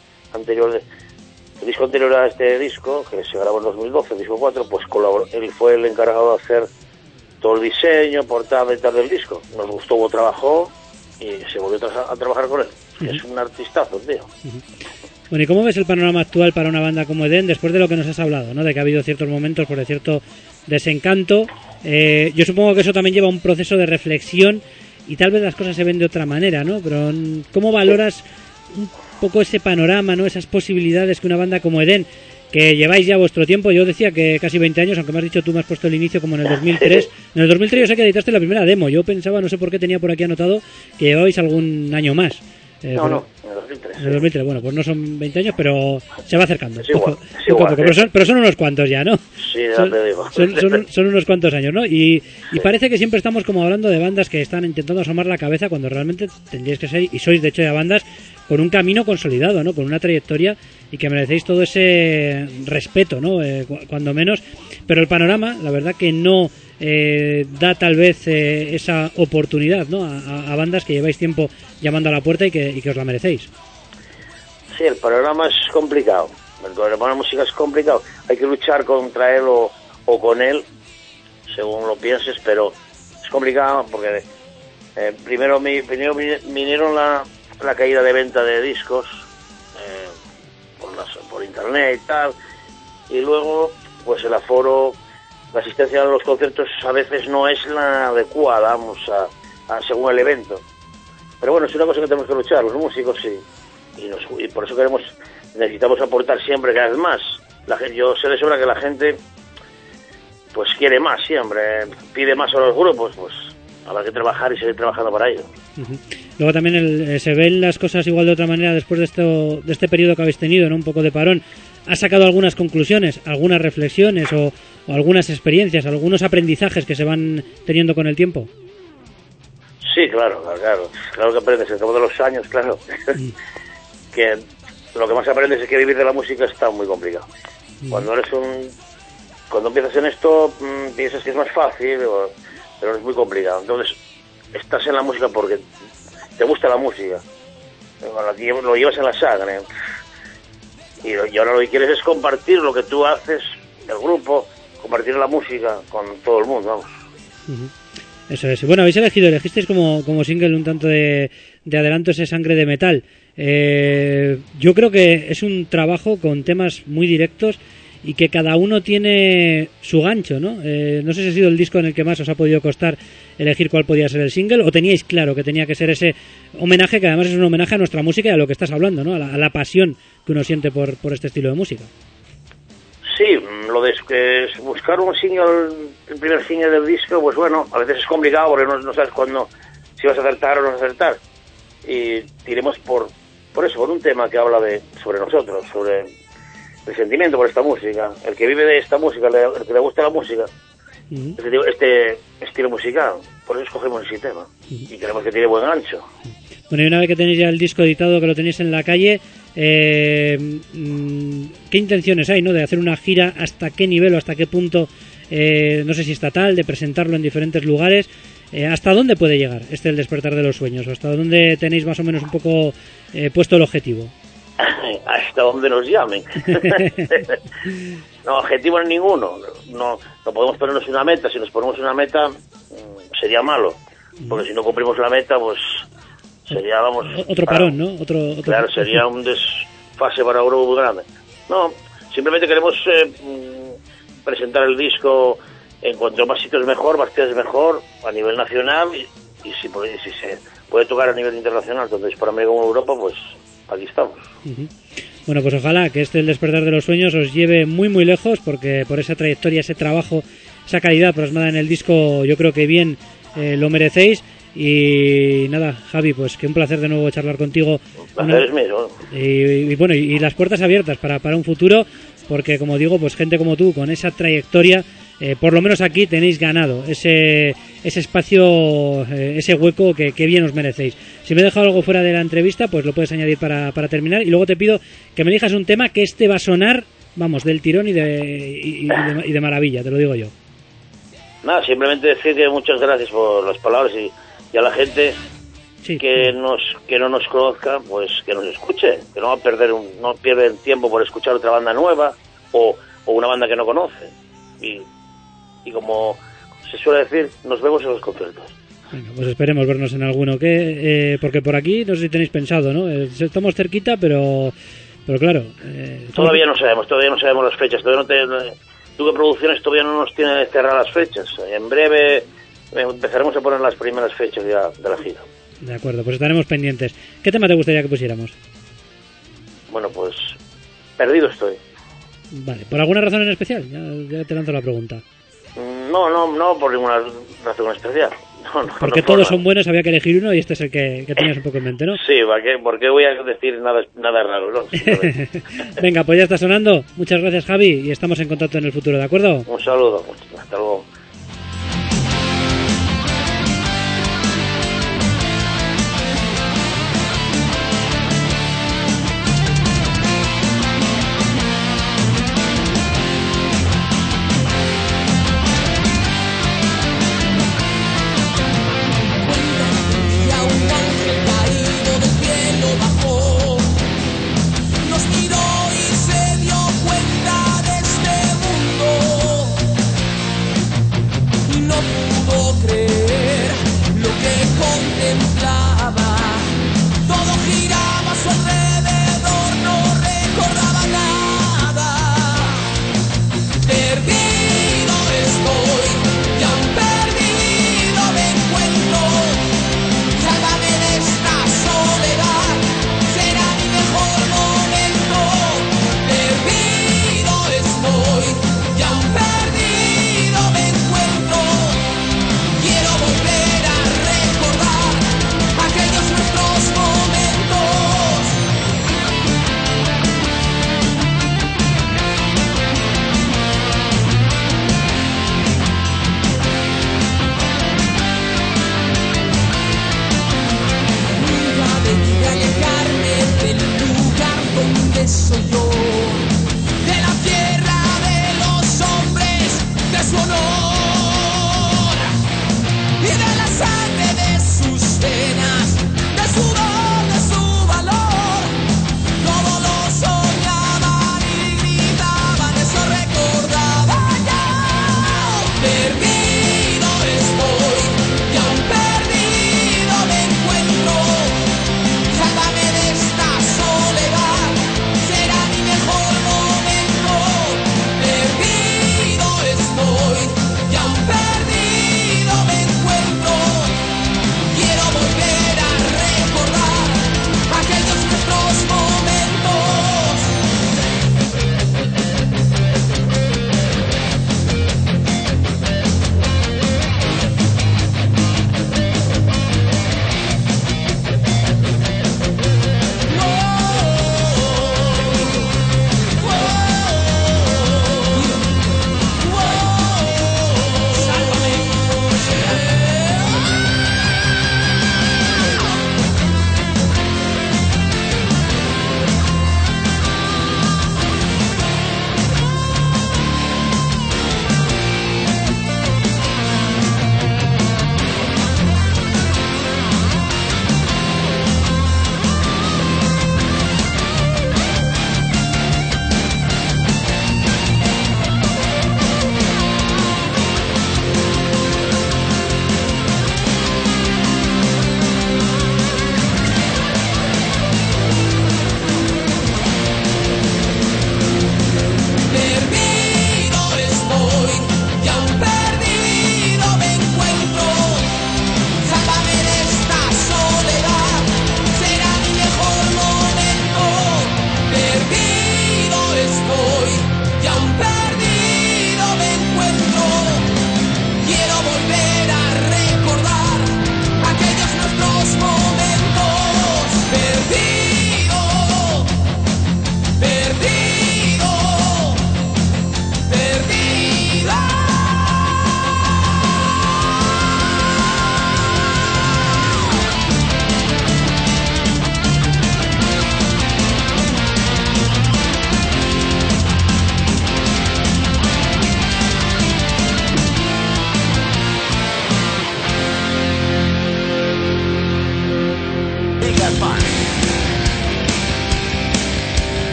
el disco anterior a este disco, que se grabó en 2012, el disco 4, pues él fue el encargado de hacer todo el diseño, portada y tal del disco. Nos gustó cómo trabajó y se volvió a trabajar con él. Es un artistazo, tío. Bueno, ¿y cómo ves el panorama actual para una banda como Eden, después de lo que nos has hablado, ¿no? De que ha habido ciertos momentos por cierto desencanto? Yo supongo que eso también lleva un proceso de reflexión y tal vez las cosas se ven de otra manera, ¿no? Pero ¿cómo valoras poco ese panorama, ¿no? Esas posibilidades que una banda como Edén, que lleváis ya vuestro tiempo, yo decía que casi 20 años, aunque me has dicho tú me has puesto el inicio como en el 2003. En el 2003 yo sé que editaste la primera demo, yo pensaba, no sé por qué tenía por aquí anotado, que llevabais algún año más. No, en el 2003. En el 2003, bueno, pues no son 20 años, pero se va acercando. Es igual, es igual, poco, pero son unos cuantos ya, ¿no? Sí, ya te digo. Son unos cuantos años, ¿no? Y parece que siempre estamos como hablando de bandas que están intentando asomar la cabeza cuando realmente tendríais que ser, y sois de hecho ya bandas con un camino consolidado, ¿no? Con una trayectoria y que merecéis todo ese respeto, ¿no? Cuando menos. Pero el panorama, la verdad que no da tal vez esa oportunidad, ¿no? A bandas que lleváis tiempo llamando a la puerta y que os la merecéis. Sí, el panorama es complicado. El panorama de la música es complicado. Hay que luchar contra él o con él, según lo pienses, pero es complicado porque primero vinieron la caída de venta de discos por internet y tal, y luego pues el aforo, la asistencia a los conciertos a veces no es la adecuada, vamos a según el evento. Pero bueno, es una cosa que tenemos que luchar, los músicos y por eso necesitamos aportar siempre cada vez más. Yo sé de sobra que la gente pues quiere más siempre, pide más a los grupos, pues habrá que trabajar y seguir trabajando para ello. Uh-huh. Luego también se ven las cosas igual de otra manera después de este periodo que habéis tenido, ¿no? Un poco de parón. ¿Has sacado algunas conclusiones, algunas reflexiones o algunas experiencias, algunos aprendizajes que se van teniendo con el tiempo? Sí, claro que aprendes al cabo de los años, claro. Que lo que más aprendes es que vivir de la música está muy complicado. Cuando empiezas en esto piensas que es más fácil, pero es muy complicado. Entonces estás en la música porque te gusta la música, lo llevas en la sangre, y ahora lo que quieres es compartir lo que tú haces, el grupo, compartir la música con todo el mundo, vamos. Uh-huh. Eso es. Bueno, elegisteis como single un tanto de adelanto ese Sangre de Metal. Yo creo que es un trabajo con temas muy directos y que cada uno tiene su gancho, ¿no? No sé si ha sido el disco en el que más os ha podido costar elegir cuál podía ser el single, o teníais claro que tenía que ser ese homenaje, que además es un homenaje a nuestra música y a lo que estás hablando, ¿no? A la pasión que uno siente por este estilo de música. Sí, lo de buscar un single, el primer single del disco, pues bueno, a veces es complicado porque no sabes cuándo, si vas a acertar o no vas a acertar. Y tiremos por un tema que habla sobre nosotros, sobre el sentimiento por esta música, el que vive de esta música, el que le gusta la música, este estilo musical. Por eso escogemos ese tema y queremos que tiene buen gancho. Bueno, y una vez que tenéis ya el disco editado, que lo tenéis en la calle, ¿qué intenciones hay, ¿no? De hacer una gira, hasta qué nivel o hasta qué punto, no sé si estatal, de presentarlo en diferentes lugares? ¿Hasta dónde puede llegar El Despertar de los Sueños? ¿O hasta dónde tenéis más o menos un poco puesto el objetivo? Hasta donde nos llamen. No, objetivo en ninguno. No podemos ponernos una meta. Si nos ponemos una meta, sería malo. Porque si no cumplimos la meta, pues sería, vamos... Otro parón, ¿no? Otro claro, sería un desfase para un grupo muy grande. No, simplemente queremos presentar el disco en cuanto más sitios mejor, más ciudades mejor, a nivel nacional, y si se puede tocar a nivel internacional, tanto Hispanoamérica como Europa, pues aquí estamos. Uh-huh. Bueno, pues ojalá que El Despertar de los Sueños os lleve muy muy lejos, porque por esa trayectoria, ese trabajo, esa calidad plasmada en el disco, yo creo que bien lo merecéis. Y nada, Javi, pues que un placer de nuevo charlar contigo. Es mío. Y bueno, y las puertas abiertas para un futuro, porque como digo, pues gente como tú, con esa trayectoria, por lo menos aquí tenéis ganado ese espacio, ese hueco que bien os merecéis. Si me he dejado algo fuera de la entrevista, pues lo puedes añadir para terminar, y luego te pido que me elijas un tema que va a sonar, vamos, del tirón y de maravilla, te lo digo yo. Nada, simplemente decir que muchas gracias por las palabras y a la gente que no nos conozca, pues que nos escuche, que no pierde el tiempo por escuchar otra banda nueva o una banda que no conoce. Y como se suele decir, nos vemos en los conciertos. Bueno, pues esperemos vernos en alguno, porque por aquí no sé si tenéis pensado, ¿no? Estamos cerquita, pero claro... Todavía no sabemos las fechas, tú que producciones todavía no nos tiene cerradas las fechas. En breve empezaremos a poner las primeras fechas ya de la gira. De acuerdo, pues estaremos pendientes. ¿Qué tema te gustaría que pusiéramos? bueno, pues perdido estoy. Vale, ¿por alguna razón en especial? Ya te lanzo la pregunta. No por ninguna razón especial. Porque todos son buenos, había que elegir uno y este es el que tenías un poco en mente, ¿no? Sí, ¿por qué voy a decir nada raro, no? Venga, pues ya está sonando. Muchas gracias, Javi, y estamos en contacto en el futuro, ¿de acuerdo? Un saludo, hasta luego.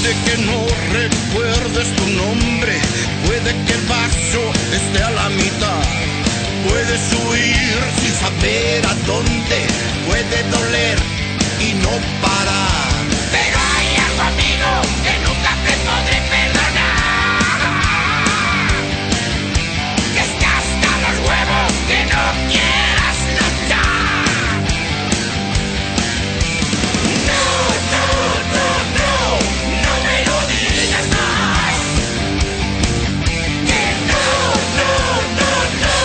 Puede que no recuerdes tu nombre, puede que el vaso esté a la mitad. Puedes huir sin saber a dónde, puede doler y no parar. Pero hay algo, amigo, que nunca te podré perdonar. Que es que hasta los huevos que no quieras luchar. No, no, no, no, no me lo digas más. Que no, no, no, no.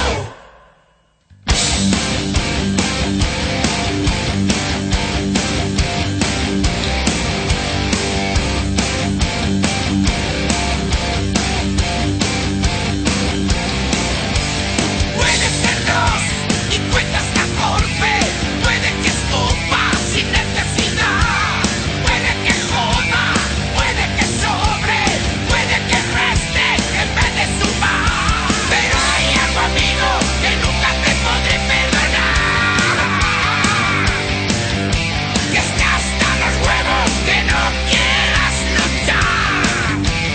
Puede ser dos y cuentas la torpe, puede que escupa sin necesidad, puede que joda, puede que sobre, puede que reste en vez de sumar. Pero hay algo, amigo, que nunca te podré perdonar. Que es que hasta los huevos que no quieras luchar.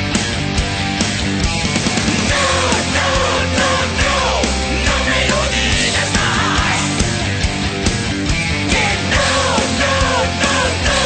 No, no, no, no, no me lo digas más. Que no, no, no, no.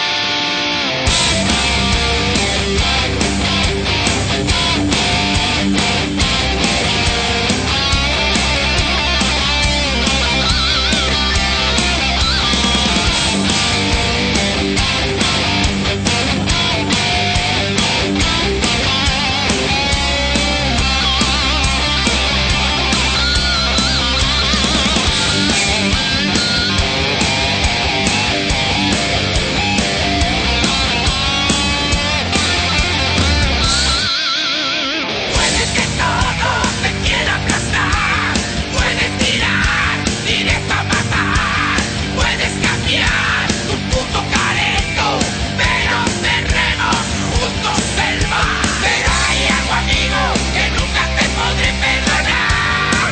Puede que todo te quiera aplastar, puedes tirar directo a matar, puedes cambiar tu puto careto, pero cerremos juntos el bar. Pero hay algo, amigo, que nunca te podré perdonar.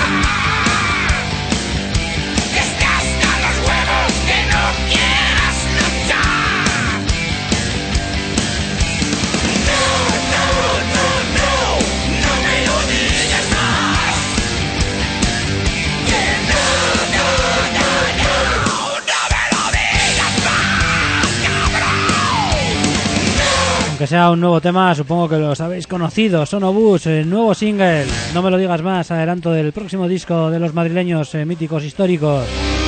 Que es que hasta los huevos que no quieras luchar. No, no, no, no, no me lo digas más. Que no, no, no, no, no me lo digas más, cabrón. Aunque sea un nuevo tema, supongo que los habéis conocido. Sonobús, nuevo single, No me lo digas más, adelanto del próximo disco de los madrileños míticos históricos.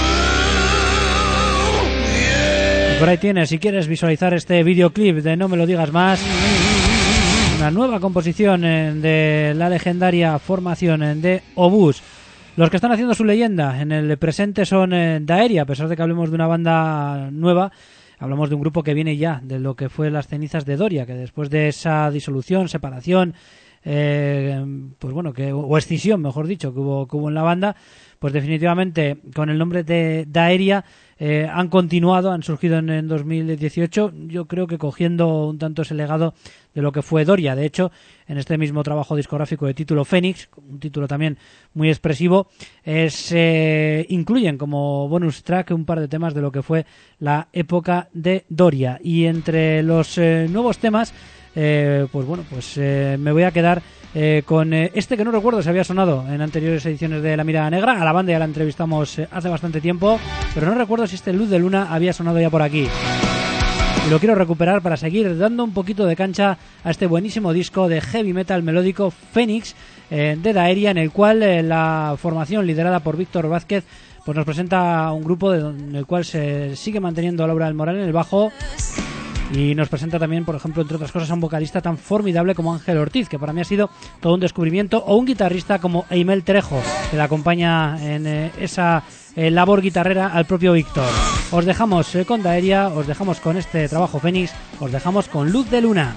Y por ahí tienes, si quieres visualizar este videoclip de No me lo digas más, una nueva composición de la legendaria formación de Obús. Los que están haciendo su leyenda en el presente son Daeria, a pesar de que hablemos de una banda nueva. Hablamos de un grupo que viene ya de lo que fue las cenizas de Doria, que después de esa disolución, separación, pues bueno, o escisión, mejor dicho, que hubo en la banda, pues definitivamente con el nombre de Daeria han continuado, han surgido en 2018, yo creo que cogiendo un tanto ese legado de lo que fue Doria. De hecho, en este mismo trabajo discográfico de título Fénix, un título también muy expresivo, incluyen como bonus track un par de temas de lo que fue la época de Doria. Y entre los nuevos temas, pues bueno, pues me voy a quedar con este que no recuerdo si había sonado en anteriores ediciones de La Mirada Negra. A la banda ya la entrevistamos hace bastante tiempo, pero no recuerdo si este Luz de Luna había sonado ya por aquí. Y lo quiero recuperar para seguir dando un poquito de cancha a este buenísimo disco de heavy metal melódico Fénix de Daeria, en el cual la formación liderada por Víctor Vázquez pues nos presenta un grupo en el cual se sigue manteniendo Laura del Moral en el bajo. Y nos presenta también, por ejemplo, entre otras cosas, a un vocalista tan formidable como Ángel Ortiz, que para mí ha sido todo un descubrimiento, o un guitarrista como Eimel Trejo, que le acompaña en esa labor guitarrera al propio Víctor. Os dejamos con Daeria, os dejamos con este trabajo Fénix, os dejamos con Luz de Luna.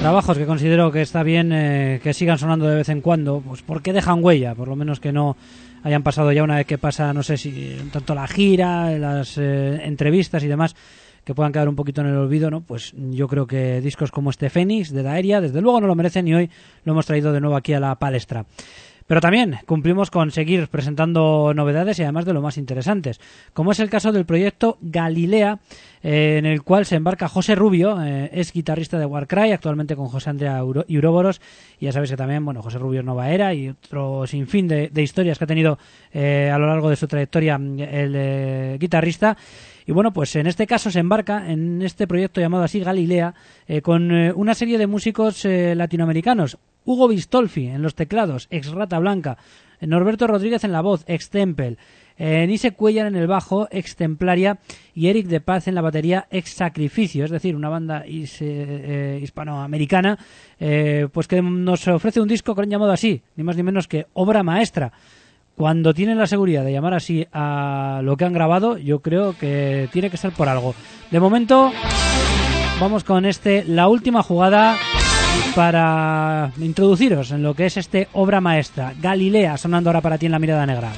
trabajos que considero que está bien que sigan sonando de vez en cuando, pues porque dejan huella, por lo menos que no hayan pasado ya una vez que pasa, no sé si tanto la gira, las entrevistas y demás, que puedan quedar un poquito en el olvido, ¿no? Pues yo creo que discos como este Fénix de Daeria, desde luego no lo merecen, y hoy lo hemos traído de nuevo aquí a la palestra. Pero también cumplimos con seguir presentando novedades y además de lo más interesantes, como es el caso del proyecto Galilea, en el cual se embarca José Rubio, es guitarrista de Warcry, actualmente con José Andrea Uroboros, y ya sabéis que también, bueno, José Rubio es Nova Era y otro sinfín de historias que ha tenido a lo largo de su trayectoria el guitarrista. Y bueno, pues en este caso se embarca en este proyecto llamado así Galilea, con una serie de músicos latinoamericanos. Hugo Bistolfi en los teclados, ex Rata Blanca, Norberto Rodríguez en la voz, ex Temple, Nise Cuellar en el bajo, ex Templaria, y Eric de Paz en la batería, ex Sacrificio, es decir, una banda hispanoamericana, pues que nos ofrece un disco que han llamado así, ni más ni menos que obra maestra. Cuando tienen la seguridad de llamar así a lo que han grabado, yo creo que tiene que ser por algo. De momento, vamos con La Última Jugada, para introduciros en lo que es este obra maestra, Galilea, sonando ahora para ti en La Mirada Negra.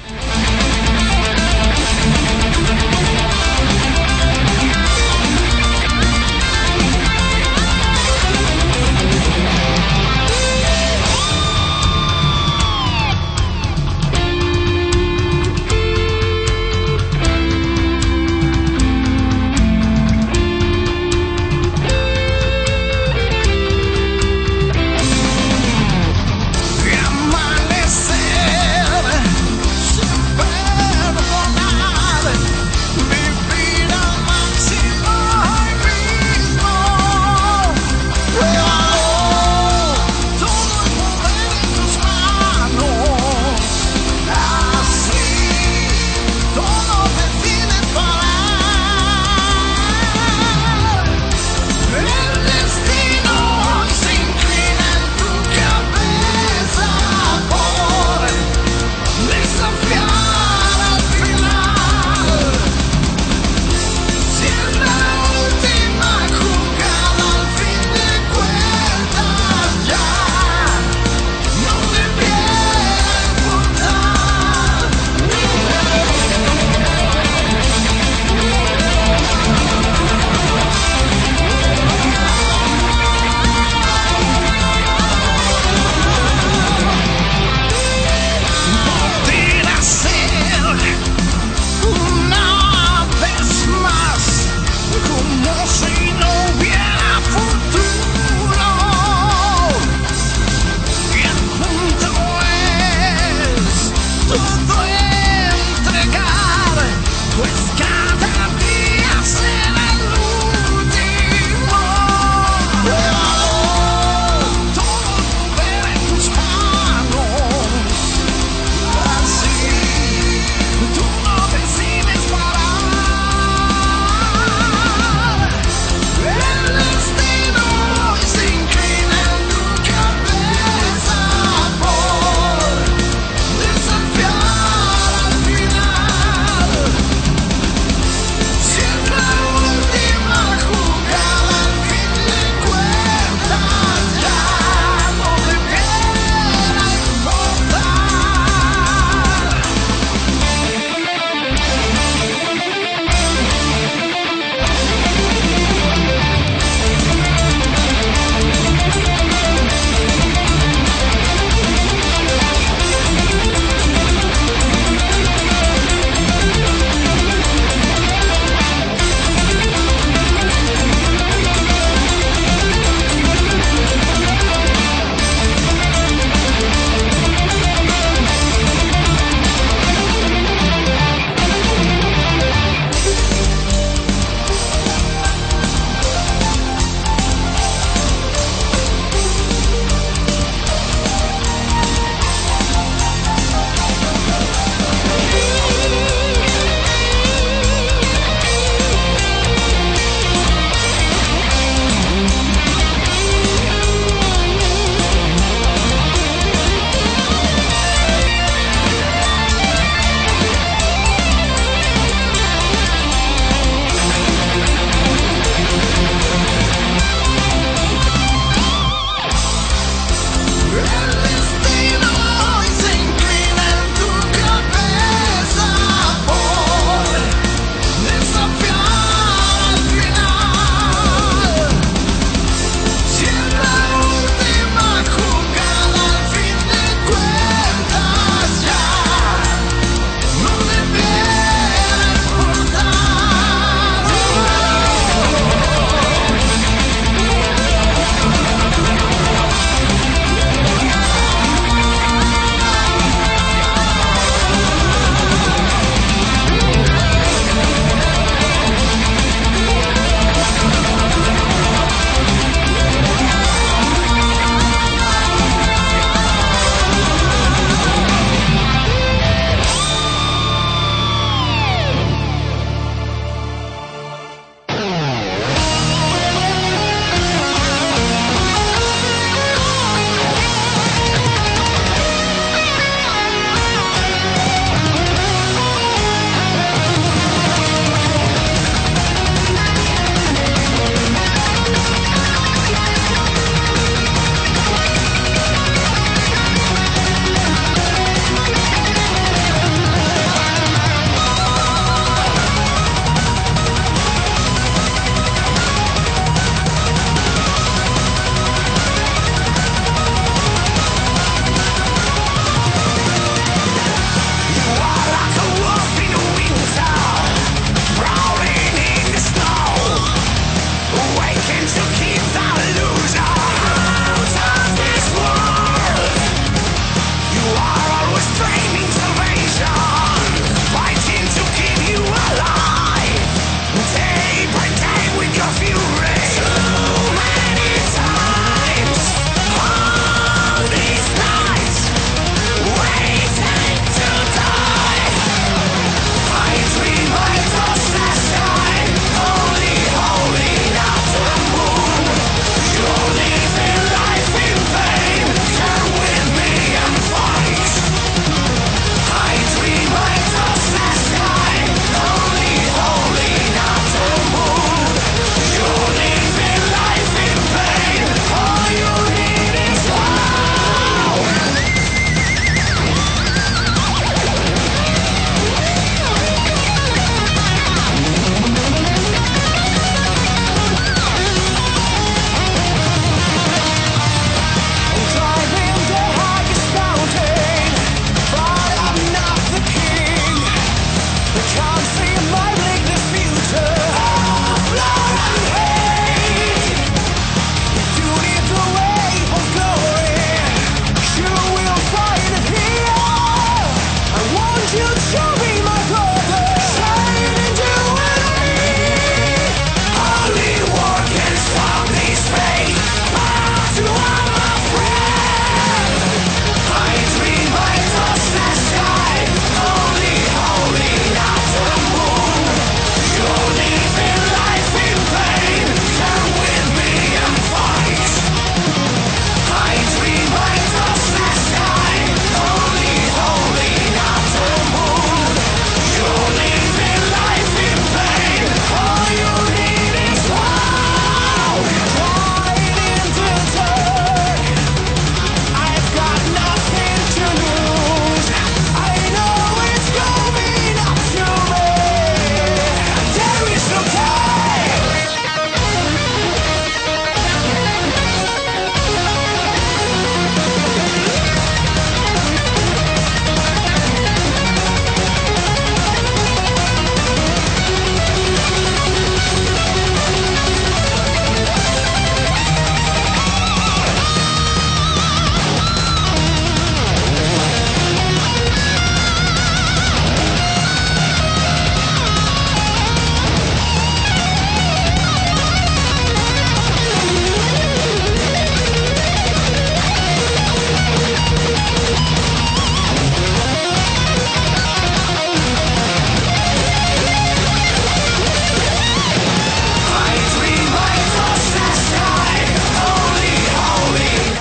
Amanecer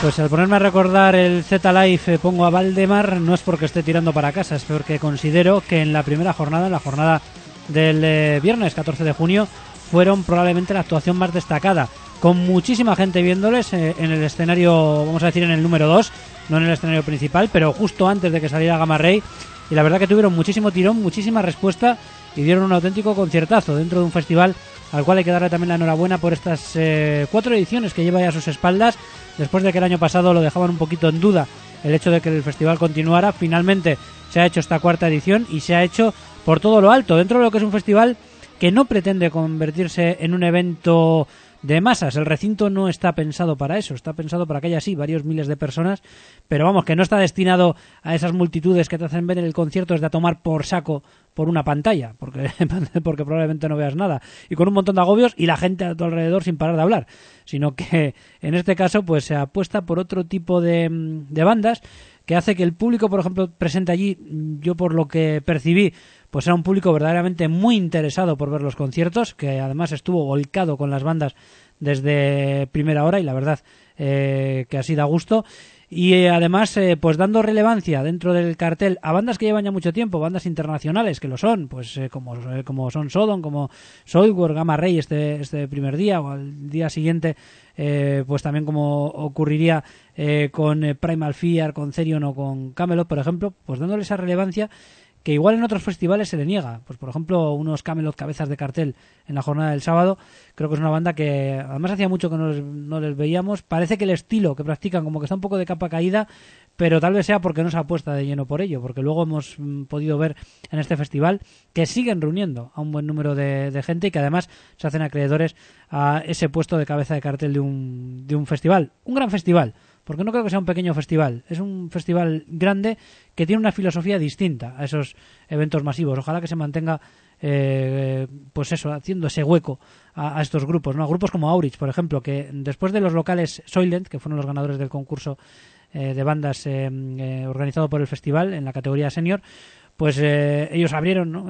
Pues al ponerme a recordar el Z-Live pongo a Valdemar, no es porque esté tirando para casa, es porque considero que en la primera jornada, en la jornada del viernes 14 de junio, fueron probablemente la actuación más destacada, con muchísima gente viéndoles en el escenario, vamos a decir en el número 2, no en el escenario principal, pero justo antes de que saliera Gamma Ray, y la verdad que tuvieron muchísimo tirón, muchísima respuesta y dieron un auténtico conciertazo dentro de un festival al cual hay que darle también la enhorabuena por estas 4 ediciones que lleva ya a sus espaldas, después de que el año pasado lo dejaban un poquito en duda el hecho de que el festival continuara. Finalmente se ha hecho esta 4ª edición y se ha hecho por todo lo alto, dentro de lo que es un festival que no pretende convertirse en un evento de masas. El recinto no está pensado para eso, está pensado para que haya sí varios miles de personas, pero vamos, que no está destinado a esas multitudes que te hacen ver el concierto desde a tomar por saco por una pantalla, porque probablemente no veas nada, y con un montón de agobios y la gente a tu alrededor sin parar de hablar, sino que en este caso pues se apuesta por otro tipo de bandas que hace que el público, por ejemplo, presente allí, yo por lo que percibí, pues era un público verdaderamente muy interesado por ver los conciertos, que además estuvo volcado con las bandas desde primera hora y la verdad que así da gusto. Y además pues dando relevancia dentro del cartel a bandas que llevan ya mucho tiempo, bandas internacionales que lo son, pues como son Sodom, como Soilwork, Gamma Ray este primer día o al día siguiente, pues también como ocurriría con Primal Fear, con Therion o con Camelot, por ejemplo, pues dándole esa relevancia que igual en otros festivales se le niega. Pues por ejemplo, unos Camelot cabezas de cartel en la jornada del sábado, creo que es una banda que además hacía mucho que no les veíamos. Parece que el estilo que practican como que está un poco de capa caída, pero tal vez sea porque no se apuesta de lleno por ello, porque luego hemos podido ver en este festival que siguen reuniendo a un buen número de gente y que además se hacen acreedores a ese puesto de cabeza de cartel de un festival, un gran festival, porque no creo que sea un pequeño festival, es un festival grande que tiene una filosofía distinta a esos eventos masivos. Ojalá que se mantenga pues eso, haciendo ese hueco a estos grupos, ¿no? A grupos como Aurich, por ejemplo, que después de los locales Soylent, que fueron los ganadores del concurso de bandas organizado por el festival en la categoría senior, pues ellos abrieron, ¿no?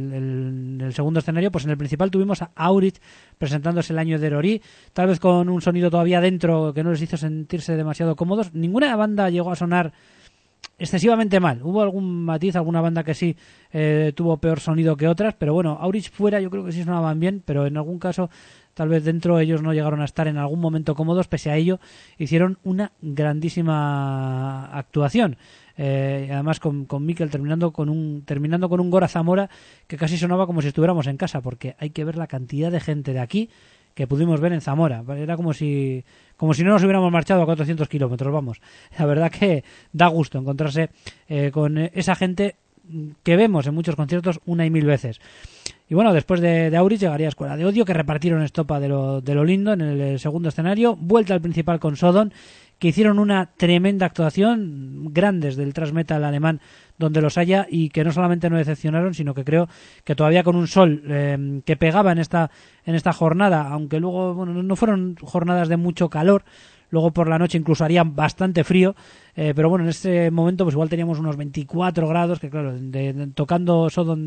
En el segundo escenario, pues en el principal tuvimos a Aurich presentándose el año de Rory, tal vez con un sonido todavía dentro que no les hizo sentirse demasiado cómodos. Ninguna banda llegó a sonar excesivamente mal, hubo algún matiz, alguna banda que sí tuvo peor sonido que otras, pero bueno, Aurich fuera yo creo que sí sonaban bien, pero en algún caso tal vez dentro ellos no llegaron a estar en algún momento cómodos. Pese a ello hicieron una grandísima actuación, además con Mikel terminando con un Gora Zamora que casi sonaba como si estuviéramos en casa, porque hay que ver la cantidad de gente de aquí que pudimos ver en Zamora. Era como si no nos hubiéramos marchado a 400 kilómetros, vamos. La verdad que da gusto encontrarse con esa gente que vemos en muchos conciertos una y mil veces. Y bueno, después de Aurich llegaría Escuela de Odio, que repartieron estopa de lo lindo en el segundo escenario. Vuelta al principal con Sodom, que hicieron una tremenda actuación, grandes del thrash metal alemán donde los haya, y que no solamente no decepcionaron, sino que creo que todavía con un sol que pegaba en esta jornada, aunque luego bueno, no fueron jornadas de mucho calor, luego por la noche incluso haría bastante frío, pero bueno, en ese momento pues igual teníamos unos 24 grados, que claro, tocando Sodom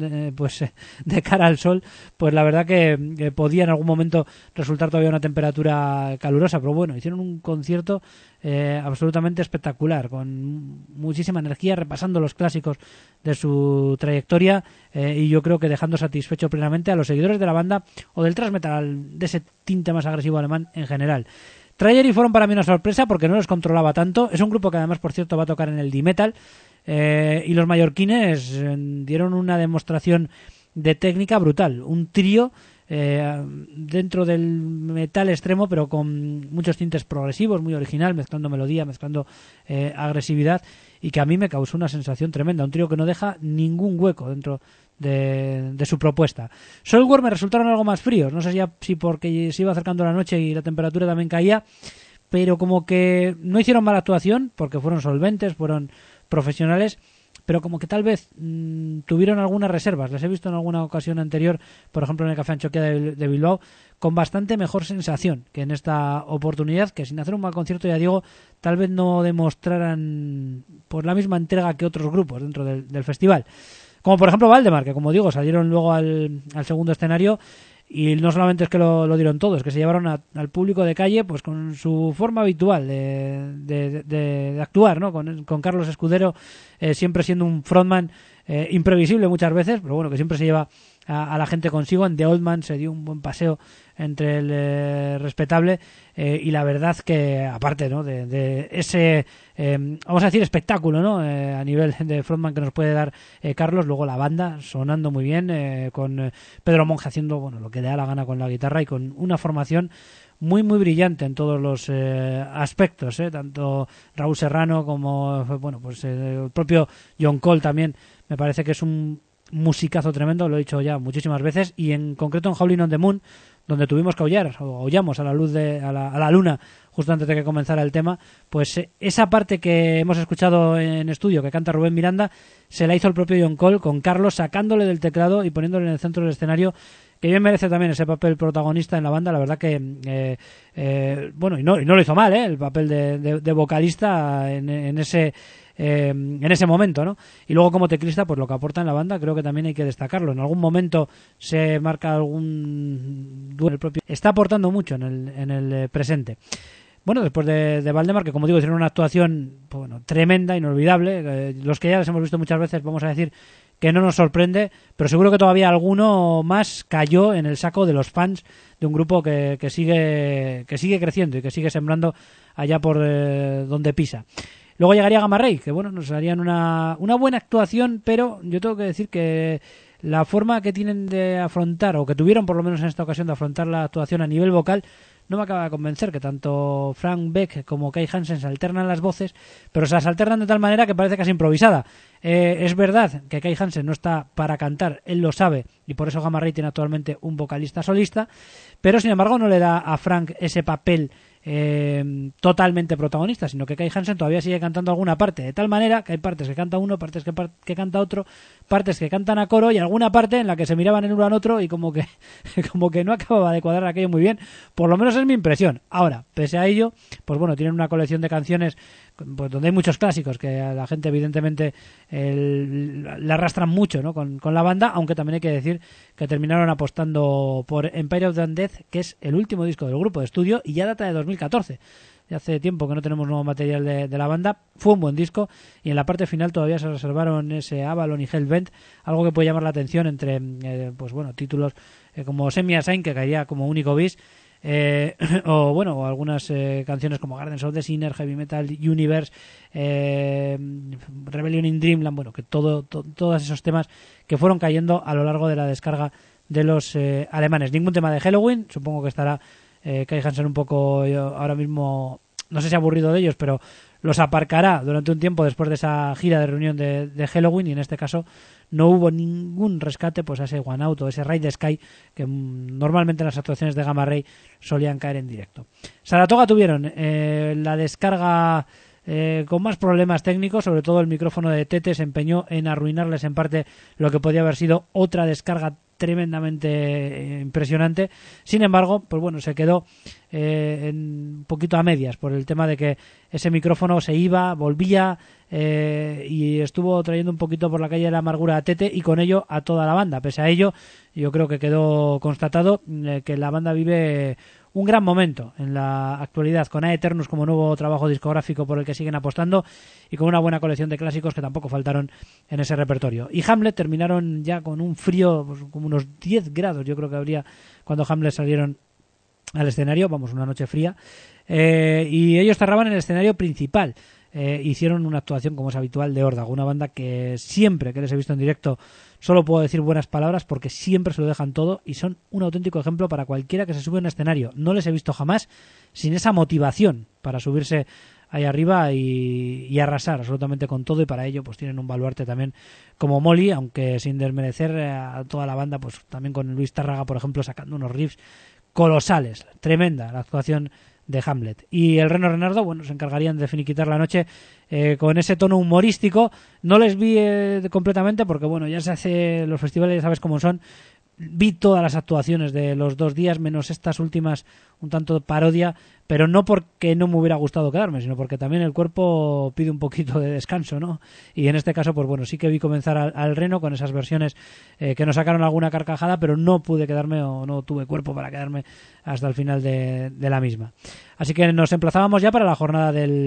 de cara al sol, pues la verdad que podía en algún momento resultar todavía una temperatura calurosa, pero bueno, hicieron un concierto absolutamente espectacular, con muchísima energía, repasando los clásicos de su trayectoria, y yo creo que dejando satisfecho plenamente a los seguidores de la banda o del thrash metal, de ese tinte más agresivo alemán en general. Tragedy fueron para mí una sorpresa porque no los controlaba tanto. Es un grupo que además, por cierto, va a tocar en el D-Metal, y los mallorquines dieron una demostración de técnica brutal. Un trío dentro del metal extremo, pero con muchos tintes progresivos, muy original, mezclando melodía, mezclando agresividad, y que a mí me causó una sensación tremenda. Un trío que no deja ningún hueco dentro de su propuesta. Soilwork me resultaron algo más fríos, no sé si porque se iba acercando la noche y la temperatura también caía, pero como que no hicieron mala actuación porque fueron solventes, fueron profesionales, pero como que tal vez tuvieron algunas reservas. Les he visto en alguna ocasión anterior, por ejemplo en el Café Anchoquia de Bilbao, con bastante mejor sensación que en esta oportunidad, que sin hacer un mal concierto, ya digo, tal vez no demostraran pues la misma entrega que otros grupos dentro del festival. Como por ejemplo Valdemar, que como digo, salieron luego al segundo escenario Y no solamente es que lo dieron todo, es que se llevaron al público de calle pues con su forma habitual de actuar, ¿no? Con Carlos Escudero siempre siendo un frontman imprevisible muchas veces, pero bueno, que siempre se lleva a la gente consigo. En The Old Man se dio un buen paseo entre el respetable y la verdad que aparte, ¿no? de ese vamos a decir espectáculo, ¿no? A nivel de frontman que nos puede dar Carlos, luego la banda sonando muy bien con Pedro Monge haciendo bueno lo que le da la gana con la guitarra y con una formación muy muy brillante en todos los aspectos, tanto Raúl Serrano como bueno pues el propio John Cole también me parece que es un musicazo tremendo, lo he dicho ya muchísimas veces, y en concreto en Howling on the Moon, donde tuvimos que aullamos a la luz a la luna justo antes de que comenzara el tema, pues esa parte que hemos escuchado en estudio que canta Rubén Miranda se la hizo el propio John Cole con Carlos sacándole del teclado y poniéndole en el centro del escenario, que bien merece también ese papel protagonista en la banda. La verdad que bueno, y no lo hizo mal, el papel de vocalista en ese momento, ¿no? Y luego como teclista, pues lo que aporta en la banda creo que también hay que destacarlo. En algún momento se marca algún duelo propio. Está aportando mucho en el presente. Bueno, después de Valdemar, que como digo, hicieron una actuación bueno, tremenda, inolvidable. Los que ya les hemos visto muchas veces, vamos a decir que no nos sorprende, pero seguro que todavía alguno más cayó en el saco de los fans de un grupo que sigue creciendo y que sigue sembrando allá por donde pisa. Luego llegaría Gamma Ray, que bueno, nos harían una buena actuación, pero yo tengo que decir que la forma que tienen de afrontar, o que tuvieron por lo menos en esta ocasión de afrontar la actuación a nivel vocal, no me acaba de convencer, que tanto Frank Beck como Kai Hansen se alternan las voces, pero se las alternan de tal manera que parece casi improvisada. Es verdad que Kai Hansen no está para cantar, él lo sabe, y por eso Gamma Ray tiene actualmente un vocalista solista, pero sin embargo no le da a Frank ese papel totalmente protagonista, sino que Kai Hansen todavía sigue cantando alguna parte, de tal manera que hay partes que canta uno, partes que canta otro, partes que cantan a coro y alguna parte en la que se miraban el uno al otro y como que no acababa de cuadrar aquello muy bien, por lo menos es mi impresión. Ahora, pese a ello, pues bueno, tienen una colección de canciones pues donde hay muchos clásicos que a la gente evidentemente le arrastran mucho, ¿no? con la banda, aunque también hay que decir que terminaron apostando por Empire of the Undead, que es el último disco del grupo de estudio y ya data de 2014. Ya hace tiempo que no tenemos nuevo material de la banda. Fue un buen disco y en la parte final todavía se reservaron ese Avalon y Hellbent, algo que puede llamar la atención entre pues bueno, títulos como Semi Assign, que caería como único bis, o bueno, o algunas canciones como Gardens of the Sinner, Heavy Metal Universe, Rebellion in Dreamland, bueno, que todos esos temas que fueron cayendo a lo largo de la descarga de los alemanes. Ningún tema de Halloween, supongo que estará Kai Hansen un poco ahora mismo, no sé si aburrido de ellos, pero los aparcará durante un tiempo después de esa gira de reunión de Halloween, y en este caso no hubo ningún rescate pues a ese One Out o ese Ride the Sky que normalmente en las actuaciones de Gamma Ray solían caer en directo. Saratoga tuvieron la descarga con más problemas técnicos, sobre todo el micrófono de Tete se empeñó en arruinarles en parte lo que podía haber sido otra descarga tremendamente impresionante. Sin embargo, pues bueno, se quedó un poquito a medias por el tema de que ese micrófono se iba, volvía y estuvo trayendo un poquito por la calle de la amargura a Tete y con ello a toda la banda. Pese a ello, yo creo que quedó constatado que la banda vive un gran momento en la actualidad, con Aeternus como nuevo trabajo discográfico por el que siguen apostando y con una buena colección de clásicos que tampoco faltaron en ese repertorio. Y Hamlet terminaron ya con un frío, pues, como unos 10 grados, yo creo que habría cuando Hamlet salieron al escenario, vamos, una noche fría, y ellos cerraban en el escenario principal. Hicieron una actuación como es habitual de Órdago, una banda que siempre que les he visto en directo solo puedo decir buenas palabras porque siempre se lo dejan todo y son un auténtico ejemplo para cualquiera que se sube a un escenario. No les he visto jamás sin esa motivación para subirse ahí arriba y arrasar absolutamente con todo, y para ello pues tienen un baluarte también como Molly, aunque sin desmerecer a toda la banda, pues también con Luis Tárraga, por ejemplo, sacando unos riffs colosales. Tremenda la actuación de Hamlet. Y el Reno Renardo, bueno, se encargarían de finiquitar la noche con ese tono humorístico. No les vi completamente porque, bueno, ya se hace los festivales, ya sabes cómo son. Vi todas las actuaciones de los 2 días, menos estas últimas un tanto parodia, pero no porque no me hubiera gustado quedarme, sino porque también el cuerpo pide un poquito de descanso, ¿no? Y en este caso, pues bueno, sí que vi comenzar al Reno con esas versiones que nos sacaron alguna carcajada, pero no pude quedarme o no tuve cuerpo para quedarme hasta el final de la misma. Así que nos emplazábamos ya para la jornada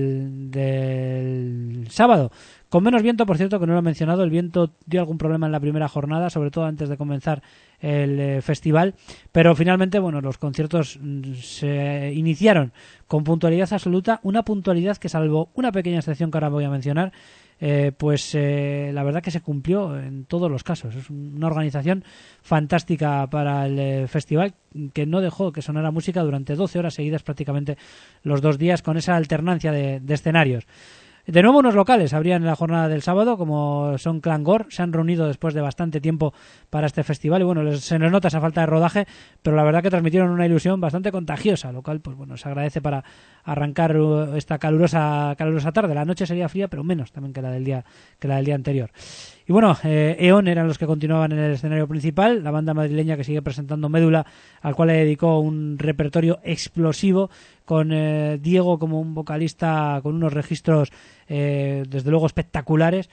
del sábado. Con menos viento, por cierto, que no lo he mencionado, el viento dio algún problema en la primera jornada, sobre todo antes de comenzar el festival, pero finalmente, bueno, los conciertos se iniciaron con puntualidad absoluta, una puntualidad que, salvo una pequeña excepción que ahora voy a mencionar, la verdad que se cumplió en todos los casos. Es una organización fantástica para el festival, que no dejó que sonara música durante 12 horas seguidas prácticamente los 2 días, con esa alternancia de escenarios. De nuevo unos locales habrían en la jornada del sábado, como son Clangor. Se han reunido después de bastante tiempo para este festival y bueno, se nos nota esa falta de rodaje, pero la verdad que transmitieron una ilusión bastante contagiosa, lo cual pues bueno, se agradece para arrancar esta calurosa tarde. La noche sería fría, pero menos también que la del día anterior. Y bueno, E.ON eran los que continuaban en el escenario principal, la banda madrileña que sigue presentando Médula, al cual le dedicó un repertorio explosivo, con Diego como un vocalista con unos registros desde luego espectaculares,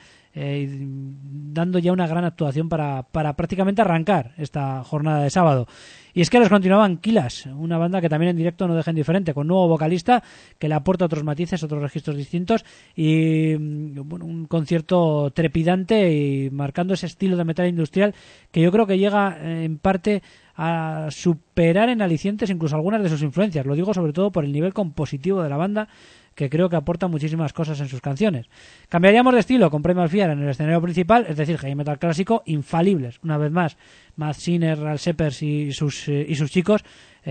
dando ya una gran actuación para prácticamente arrancar esta jornada de sábado. Y es que les continuaban Quilas, una banda que también en directo no deja indiferente, con nuevo vocalista que le aporta otros matices, otros registros distintos y bueno, un concierto trepidante y marcando ese estilo de metal industrial que yo creo que llega en parte a superar en alicientes incluso algunas de sus influencias. Lo digo sobre todo por el nivel compositivo de la banda, que creo que aporta muchísimas cosas en sus canciones. Cambiaríamos de estilo con Primal Fear en el escenario principal, es decir, heavy metal clásico, infalibles, una vez más, Matt Sinner, Ralph Seppers y sus chicos,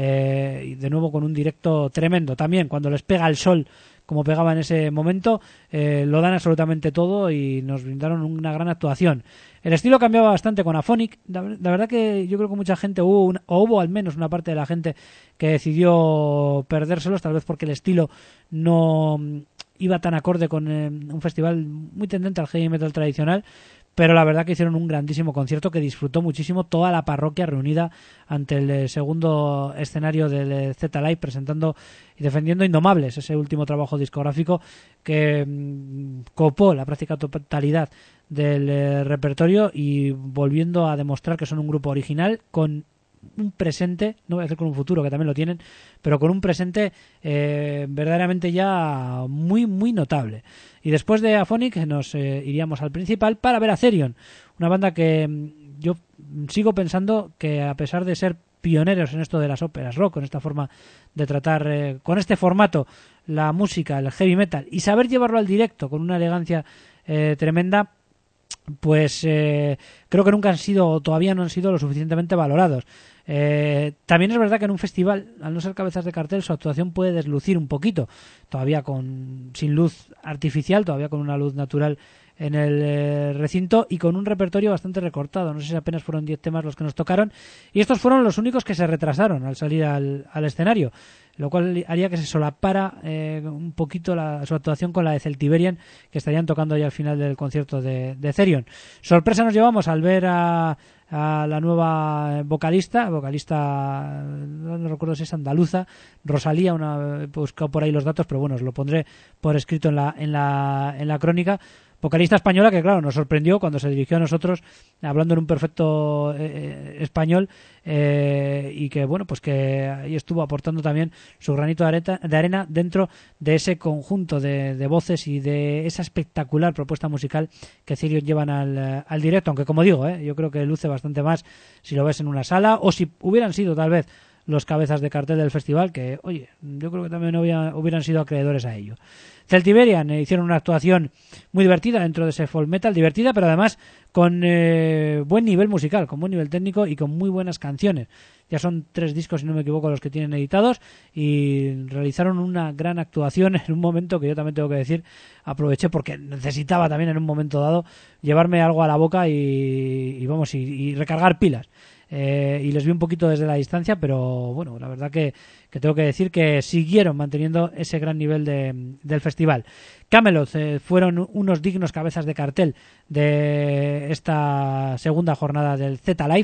y de nuevo con un directo tremendo. También cuando les pega el sol, como pegaba en ese momento, lo dan absolutamente todo y nos brindaron una gran actuación. El estilo cambiaba bastante con Aphonic. La verdad que yo creo que mucha gente hubo al menos una parte de la gente que decidió perdérselos, tal vez porque el estilo no iba tan acorde con un festival muy tendente al heavy metal tradicional, pero la verdad que hicieron un grandísimo concierto que disfrutó muchísimo toda la parroquia reunida ante el segundo escenario del Z-Live, presentando y defendiendo Indomables, ese último trabajo discográfico que copó la práctica totalidad del repertorio y volviendo a demostrar que son un grupo original con un presente, no voy a decir con un futuro que también lo tienen, pero con un presente verdaderamente ya muy muy notable. Y después de Aphonic nos iríamos al principal para ver a Therion, una banda que yo sigo pensando que a pesar de ser pioneros en esto de las óperas rock, con esta forma de tratar con este formato la música, el heavy metal, y saber llevarlo al directo con una elegancia tremenda, pues creo que nunca han sido o todavía no han sido lo suficientemente valorados. También es verdad que en un festival, al no ser cabezas de cartel, su actuación puede deslucir un poquito, todavía sin luz artificial, todavía con una luz natural en el recinto y con un repertorio bastante recortado. No sé si apenas fueron 10 temas los que nos tocaron y estos fueron los únicos que se retrasaron al salir al escenario, lo cual haría que se solapara un poquito su actuación con la de Celtiberian, que estarían tocando ya al final del concierto de Therion. Sorpresa nos llevamos al ver a la nueva vocalista, no recuerdo si es andaluza, Rosalía, he buscado por ahí los datos, pero bueno, os lo pondré por escrito en la crónica. Vocalista española que, claro, nos sorprendió cuando se dirigió a nosotros hablando en un perfecto español y que, bueno, pues que ahí estuvo aportando también su granito de arena dentro de ese conjunto de voces y de esa espectacular propuesta musical que Therion llevan al directo, aunque como digo, yo creo que luce bastante más si lo ves en una sala o si hubieran sido tal vez los cabezas de cartel del festival, que, oye, yo creo que también hubieran sido acreedores a ello. Celtiberian hicieron una actuación muy divertida dentro de ese folk metal, divertida, pero además con buen nivel musical, con buen nivel técnico y con muy buenas canciones. Ya son 3 discos, si no me equivoco, los que tienen editados y realizaron una gran actuación en un momento que yo también tengo que decir, aproveché porque necesitaba también en un momento dado llevarme algo a la boca y recargar pilas. Y les vi un poquito desde la distancia, pero bueno, la verdad que tengo que decir que siguieron manteniendo ese gran nivel del festival. Camelot fueron unos dignos cabezas de cartel de esta segunda jornada del Z-Live.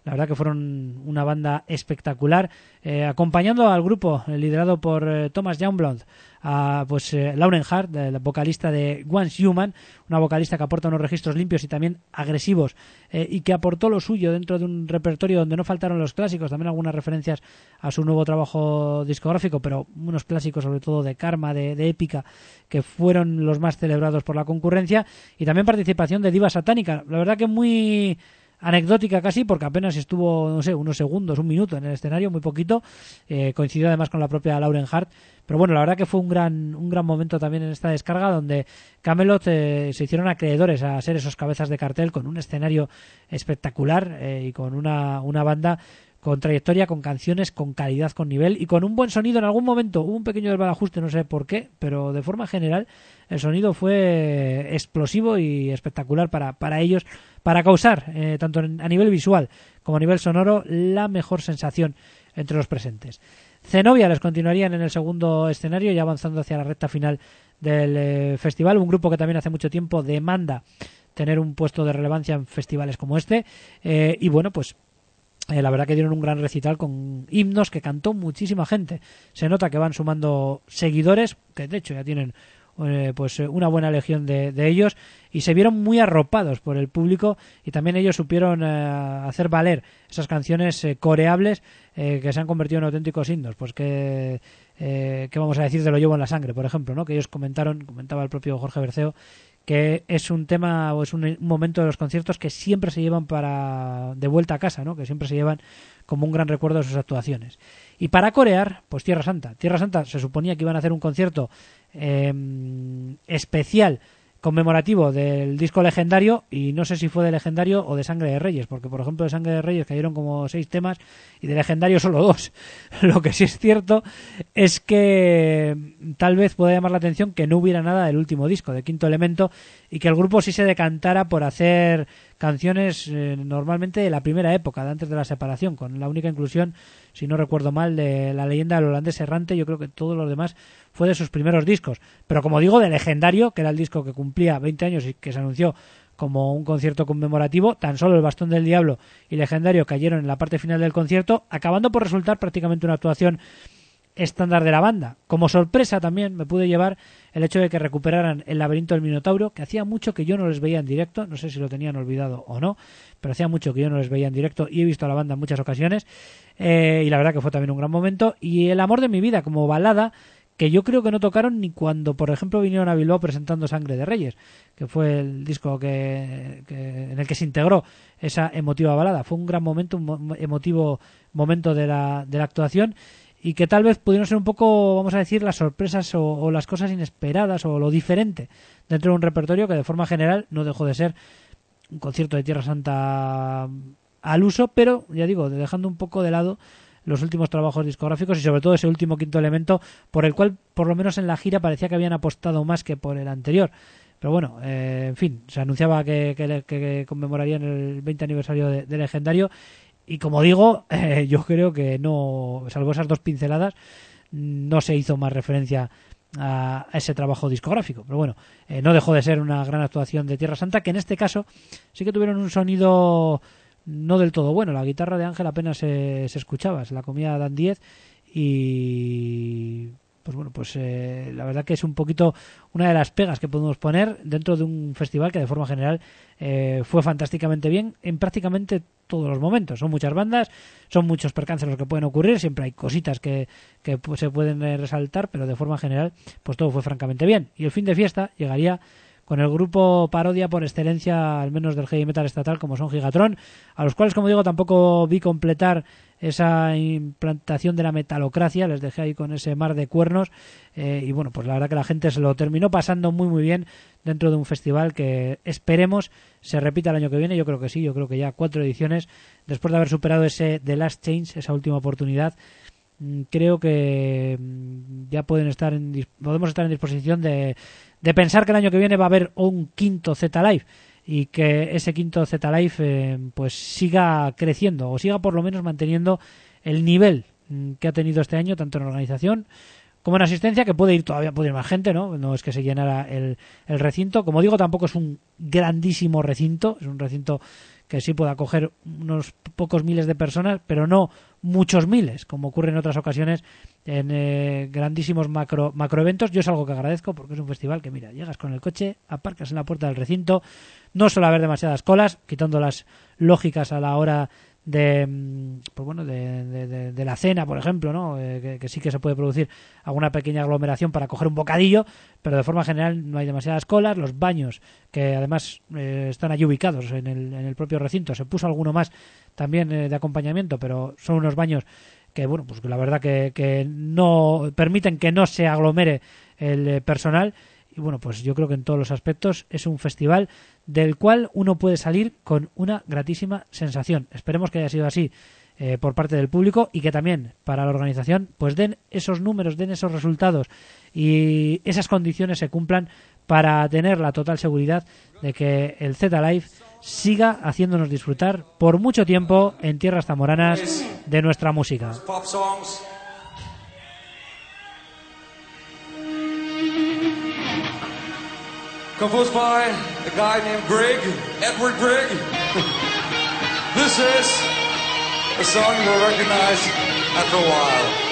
La verdad que fueron una banda espectacular, acompañando al grupo liderado por Thomas Youngblood, a Lauren Hart, la vocalista de Once Human, una vocalista que aporta unos registros limpios y también agresivos, y que aportó lo suyo dentro de un repertorio donde no faltaron los clásicos, también algunas referencias a su nuevo trabajo discográfico, pero unos clásicos sobre todo de Karma, de Épica, que fueron los más celebrados por la concurrencia, y también participación de Diva Satánica, la verdad que muy anecdótica casi, porque apenas estuvo, no sé, unos segundos, un minuto en el escenario, muy poquito, coincidió además con la propia Lauren Hart, pero bueno, la verdad que fue un gran momento también en esta descarga, donde Kamelot se hicieron acreedores a ser esos cabezas de cartel con un escenario espectacular, y con una banda con trayectoria, con canciones, con calidad, con nivel y con un buen sonido. En algún momento hubo un pequeño desbarajuste, no sé por qué, pero de forma general el sonido fue explosivo y espectacular para ellos, para causar, tanto a nivel visual como a nivel sonoro, la mejor sensación entre los presentes. Zenobia les continuarían en el segundo escenario, ya avanzando hacia la recta final del festival, un grupo que también hace mucho tiempo demanda tener un puesto de relevancia en festivales como este, y bueno, pues la verdad que dieron un gran recital con himnos que cantó muchísima gente. Se nota que van sumando seguidores, que de hecho ya tienen una buena legión de ellos, y se vieron muy arropados por el público, y también ellos supieron hacer valer esas canciones coreables, que se han convertido en auténticos himnos. Pues ¿qué vamos a decir de Lo llevo en la sangre, por ejemplo, ¿no? Que ellos comentaba el propio Jorge Berceo, que es un tema o es un momento de los conciertos que siempre se llevan de vuelta a casa, ¿no? Que siempre se llevan como un gran recuerdo de sus actuaciones. Y para corear, pues Tierra Santa. Tierra Santa se suponía que iban a hacer un concierto especial, conmemorativo del disco Legendario, y no sé si fue de Legendario o de Sangre de Reyes, porque por ejemplo de Sangre de Reyes cayeron como 6 temas y de Legendario solo 2. Lo que sí es cierto es que tal vez pueda llamar la atención que no hubiera nada del último disco, de Quinto Elemento, y que el grupo sí se decantara por hacer canciones normalmente de la primera época, de antes de la separación, con la única inclusión, si no recuerdo mal, de La leyenda del holandés errante. Yo creo que todos los demás fue de sus primeros discos, pero como digo, de Legendario, que era el disco que cumplía 20 años y que se anunció como un concierto conmemorativo, tan solo El bastón del diablo y Legendario cayeron en la parte final del concierto, acabando por resultar prácticamente una actuación estándar de la banda. Como sorpresa también me pude llevar el hecho de que recuperaran El laberinto del Minotauro, que hacía mucho que yo no les veía en directo, no sé si lo tenían olvidado o no, pero hacía mucho que yo no les veía en directo y he visto a la banda en muchas ocasiones, y la verdad que fue también un gran momento. Y El amor de mi vida como balada, que yo creo que no tocaron ni cuando, por ejemplo, vinieron a Bilbao presentando Sangre de Reyes, que fue el disco en el que se integró esa emotiva balada. Fue un gran momento, un emotivo momento de la actuación, y que tal vez pudieron ser un poco, vamos a decir, las sorpresas o las cosas inesperadas o lo diferente dentro de un repertorio que de forma general no dejó de ser un concierto de Tierra Santa al uso, pero ya digo, dejando un poco de lado los últimos trabajos discográficos y sobre todo ese último Quinto Elemento, por el cual por lo menos en la gira parecía que habían apostado más que por el anterior. Pero bueno, en fin, se anunciaba que conmemorarían el 20 aniversario de Legendario, y como digo, yo creo que no, salvo esas 2 pinceladas, no se hizo más referencia a ese trabajo discográfico. Pero bueno, no dejó de ser una gran actuación de Tierra Santa, que en este caso sí que tuvieron un sonido no del todo bueno. La guitarra de Ángel apenas se escuchaba, se la comía Dan 10, y pues bueno, pues la verdad que es un poquito una de las pegas que podemos poner dentro de un festival que de forma general fue fantásticamente bien en prácticamente todos los momentos. Son muchas bandas, son muchos percances los que pueden ocurrir, siempre hay cositas que pues, se pueden resaltar, pero de forma general pues todo fue francamente bien. Y el fin de fiesta llegaría con el grupo parodia por excelencia, al menos del heavy metal estatal, como son Gigatron, a los cuales, como digo, tampoco vi completar esa implantación de la metalocracia, les dejé ahí con ese mar de cuernos, y bueno, pues la verdad que la gente se lo terminó pasando muy muy bien dentro de un festival que esperemos se repita el año que viene. Yo creo que sí, yo creo que ya 4 ediciones, después de haber superado ese The Last Change, esa última oportunidad, creo que ya podemos estar en disposición de pensar que el año que viene va a haber un quinto Z-Live, y que ese quinto Z-Live pues siga creciendo, o siga por lo menos manteniendo el nivel que ha tenido este año, tanto en organización como en asistencia, que puede ir más gente, no es que se llenara el recinto. Como digo, tampoco es un grandísimo recinto, es un recinto que sí pueda acoger unos pocos miles de personas, pero no muchos miles, como ocurre en otras ocasiones en grandísimos macroeventos. Yo es algo que agradezco porque es un festival que, mira, llegas con el coche, aparcas en la puerta del recinto, no suele haber demasiadas colas, quitando las lógicas a la hora de pues bueno de la cena, por ejemplo, ¿no? Que sí que se puede producir alguna pequeña aglomeración para coger un bocadillo, pero de forma general no hay demasiadas colas. Los baños, que además están allí ubicados en el propio recinto, se puso alguno más también de acompañamiento, pero son unos baños que, bueno, pues la verdad que no permiten que no se aglomere el personal. Y bueno, pues yo creo que en todos los aspectos es un festival del cual uno puede salir con una gratísima sensación. Esperemos que haya sido así por parte del público, y que también para la organización pues den esos números, den esos resultados y esas condiciones se cumplan para tener la total seguridad de que el Z-Live siga haciéndonos disfrutar por mucho tiempo en tierras zamoranas de nuestra música. Pop songs. Composed by a guy named Greg, Edward Greg. This is a song you'll recognize after a while.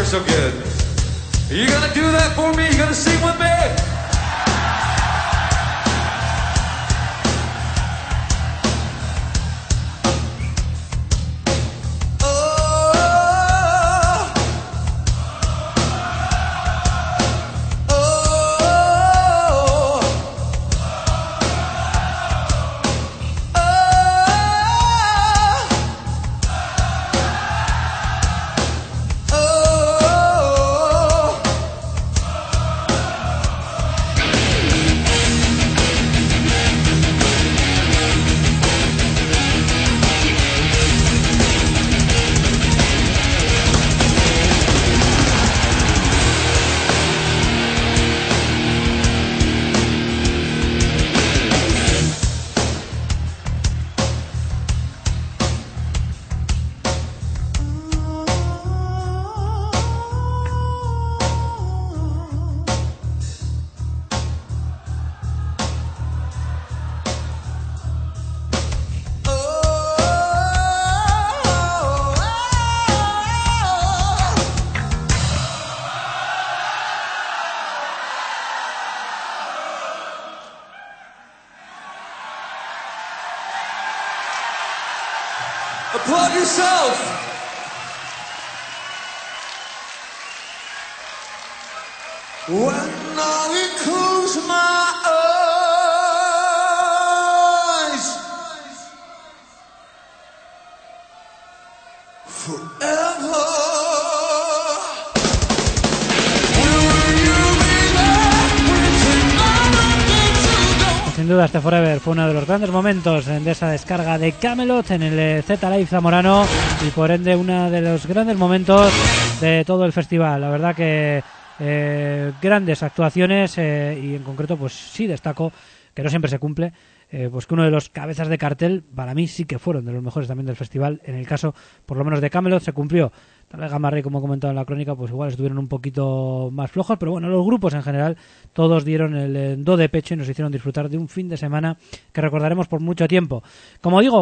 so good. You gonna do that for me? You gonna sing with me? Applaud yourself. When I close my eyes, forever. Sin duda este Forever fue uno de los grandes momentos de esa descarga de Kamelot en el Z Live Zamorano y por ende uno de los grandes momentos de todo el festival. La verdad que grandes actuaciones y en concreto pues sí destaco que no siempre se cumple, pues que uno de los cabezas de cartel para mí sí que fueron de los mejores también del festival. En el caso por lo menos de Kamelot se cumplió. Tal vez Gamma Ray, como he comentado en la crónica, pues igual estuvieron un poquito más flojos, pero bueno, los grupos en general todos dieron el do de pecho y nos hicieron disfrutar de un fin de semana que recordaremos por mucho tiempo. Como digo,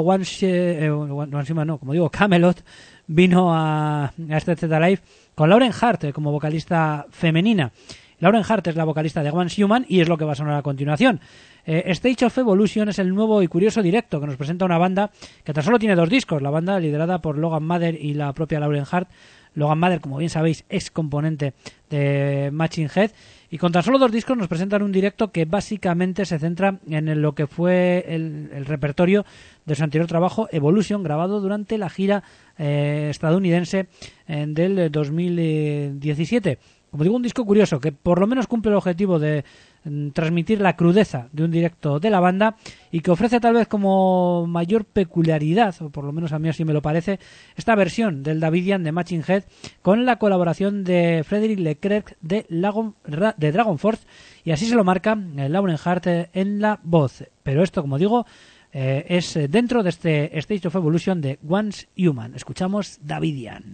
Kamelot vino a este Z Live con Lauren Hart como vocalista femenina. Lauren Hart es la vocalista de Once Human y es lo que va a sonar a continuación. Stage of Evolution es el nuevo y curioso directo que nos presenta una banda que tan solo tiene 2 discos. La banda liderada por Logan Mather y la propia Lauren Hart. Logan Mather, como bien sabéis, es componente de Machine Head. Y con tan solo 2 discos nos presentan un directo que básicamente se centra en lo que fue el repertorio de su anterior trabajo, Evolution, grabado durante la gira estadounidense del 2017. Como digo, un disco curioso que por lo menos cumple el objetivo de transmitir la crudeza de un directo de la banda y que ofrece tal vez como mayor peculiaridad, o por lo menos a mí así me lo parece, esta versión del Davidian de Machine Head con la colaboración de Frederick Leclerc de Dragon Force, y así se lo marca Lauren Hart en la voz. Pero esto, como digo, es dentro de este Stage of Evolution de Once Human. Escuchamos Davidian.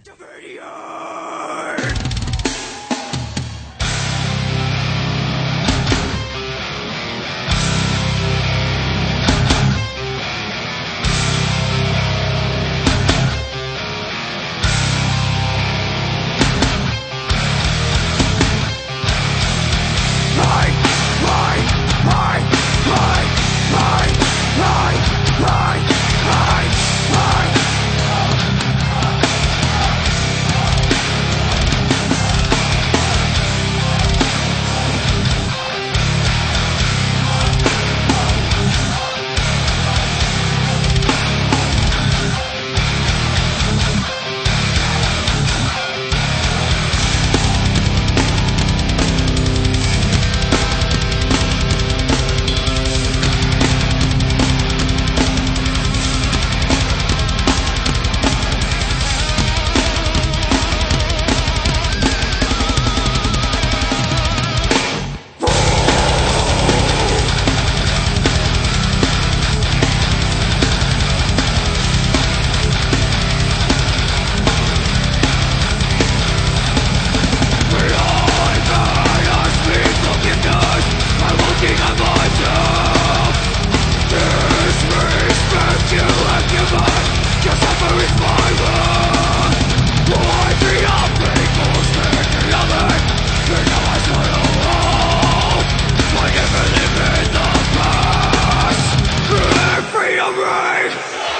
great.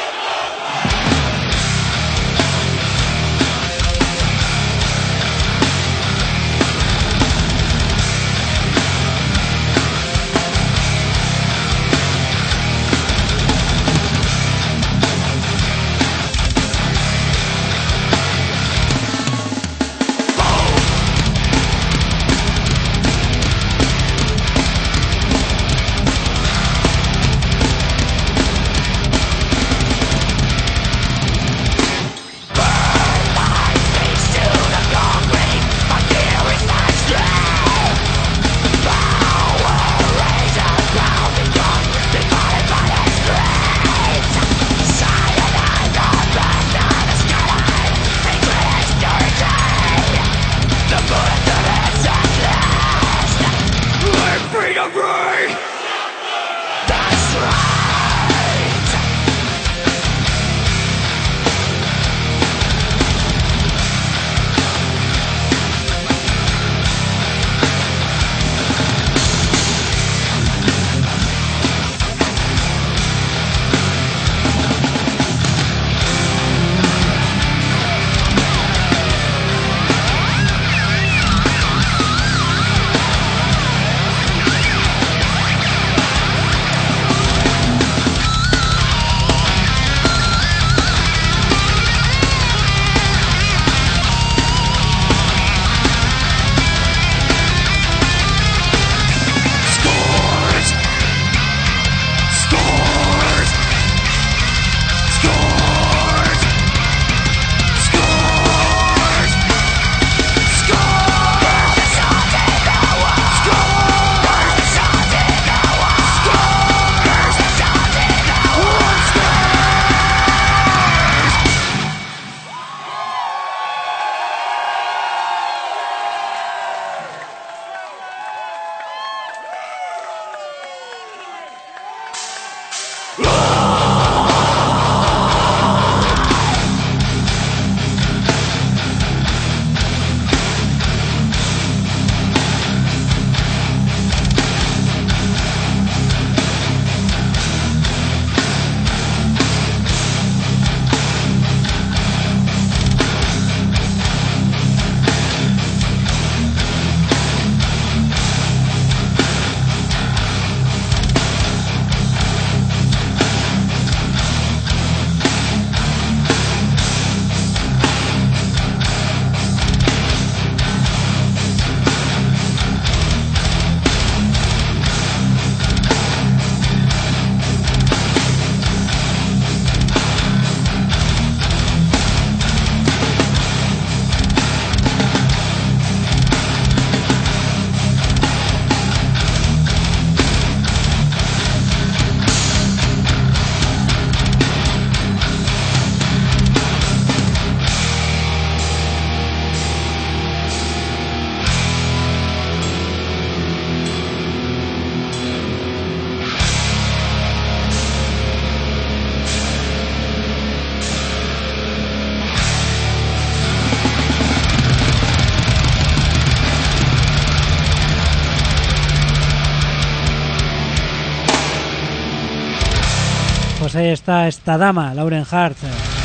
Pues ahí está esta dama, Lauren Hart,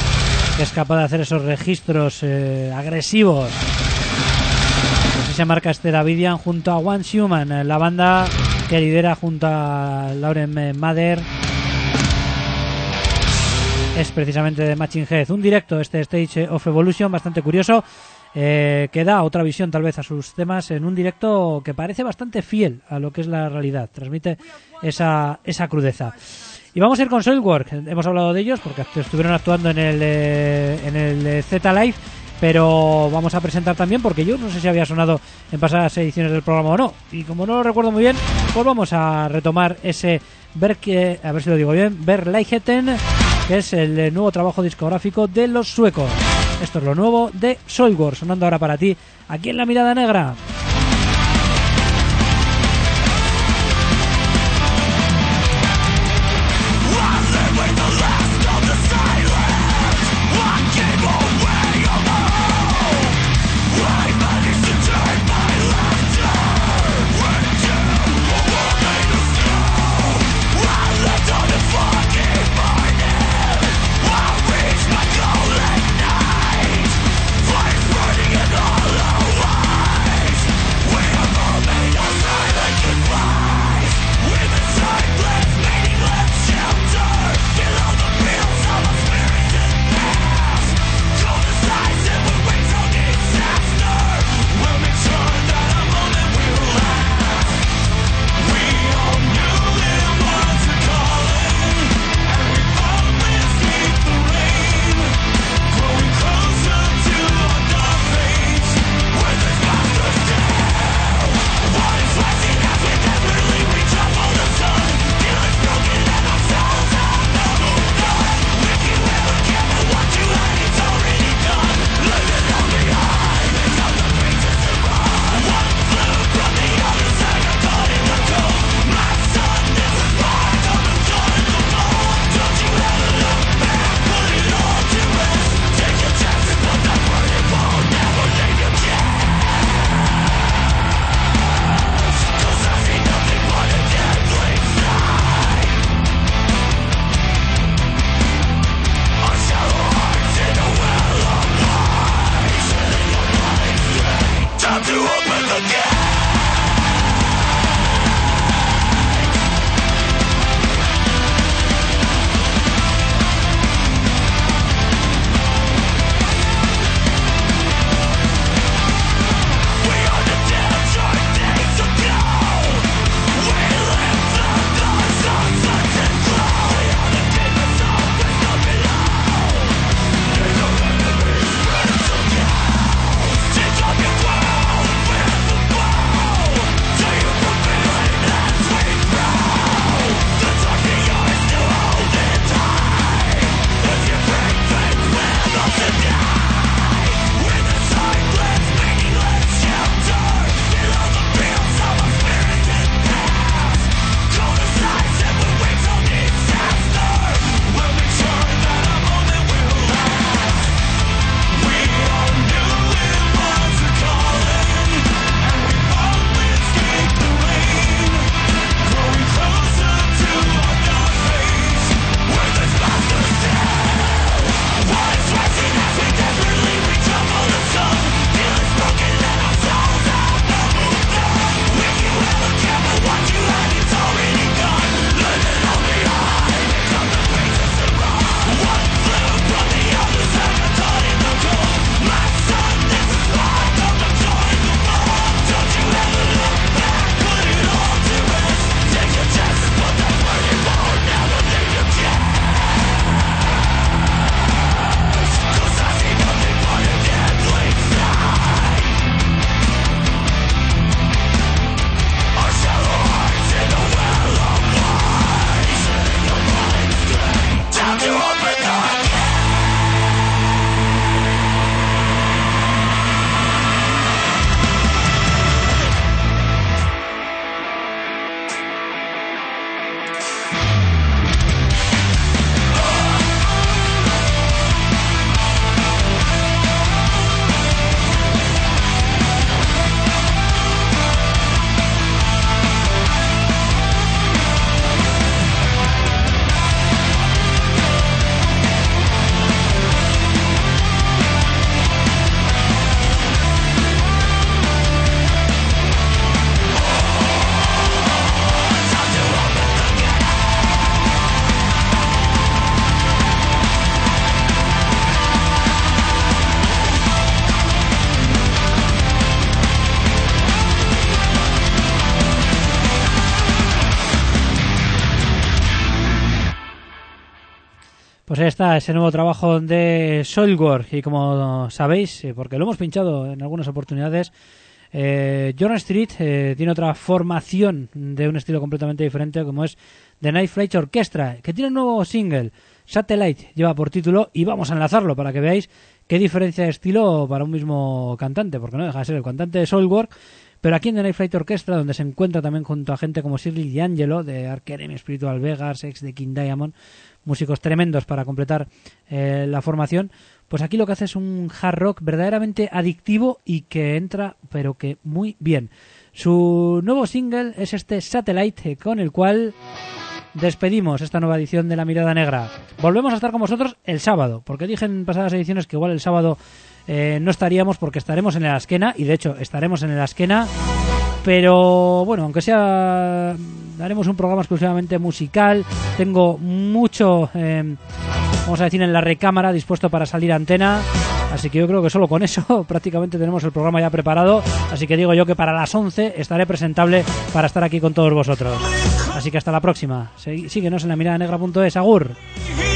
que es capaz de hacer esos registros agresivos. Así se marca este Davidian junto a Once Human, la banda que lidera junto a Lauren Mather. Es precisamente de Machine Head. Un directo, este Stage of Evolution, bastante curioso, que da otra visión tal vez a sus temas en un directo que parece bastante fiel a lo que es la realidad. Transmite esa crudeza. Y vamos a ir con Soilwork. Hemos hablado de ellos porque estuvieron actuando en el Z Live, pero vamos a presentar también, porque yo no sé si había sonado en pasadas ediciones del programa o no, y como no lo recuerdo muy bien, pues vamos a retomar ese a ver si lo digo bien, Verleigheten, que es el nuevo trabajo discográfico de los suecos. Esto es lo nuevo de Soilwork, sonando ahora para ti aquí en La Mirada Negra. Fucking Pues ahí está ese nuevo trabajo de Soilwork, y como sabéis, porque lo hemos pinchado en algunas oportunidades, John Street tiene otra formación de un estilo completamente diferente, como es The Night Flight Orchestra, que tiene un nuevo single, Satellite, lleva por título, y vamos a enlazarlo para que veáis qué diferencia de estilo para un mismo cantante, porque no deja de ser el cantante de Soilwork, pero aquí en The Night Flight Orchestra, donde se encuentra también junto a gente como Shirley D'Angelo de Ark Enemy, Spiritual Vegas, ex de King Diamond, músicos tremendos para completar la formación, pues aquí lo que hace es un hard rock verdaderamente adictivo y que entra, pero que muy bien. Su nuevo single es este Satellite, con el cual despedimos esta nueva edición de La Mirada Negra. Volvemos a estar con vosotros el sábado, porque dije en pasadas ediciones que igual el sábado no estaríamos, porque estaremos en el Azkena, y de hecho estaremos en el Azkena, pero bueno, aunque sea, haremos un programa exclusivamente musical. Tengo mucho, vamos a decir, en la recámara dispuesto para salir a antena, así que yo creo que solo con eso prácticamente tenemos el programa ya preparado, así que digo yo que para las 11 estaré presentable para estar aquí con todos vosotros. Así que hasta la próxima. Síguenos en lamiradanegra.es. Agur.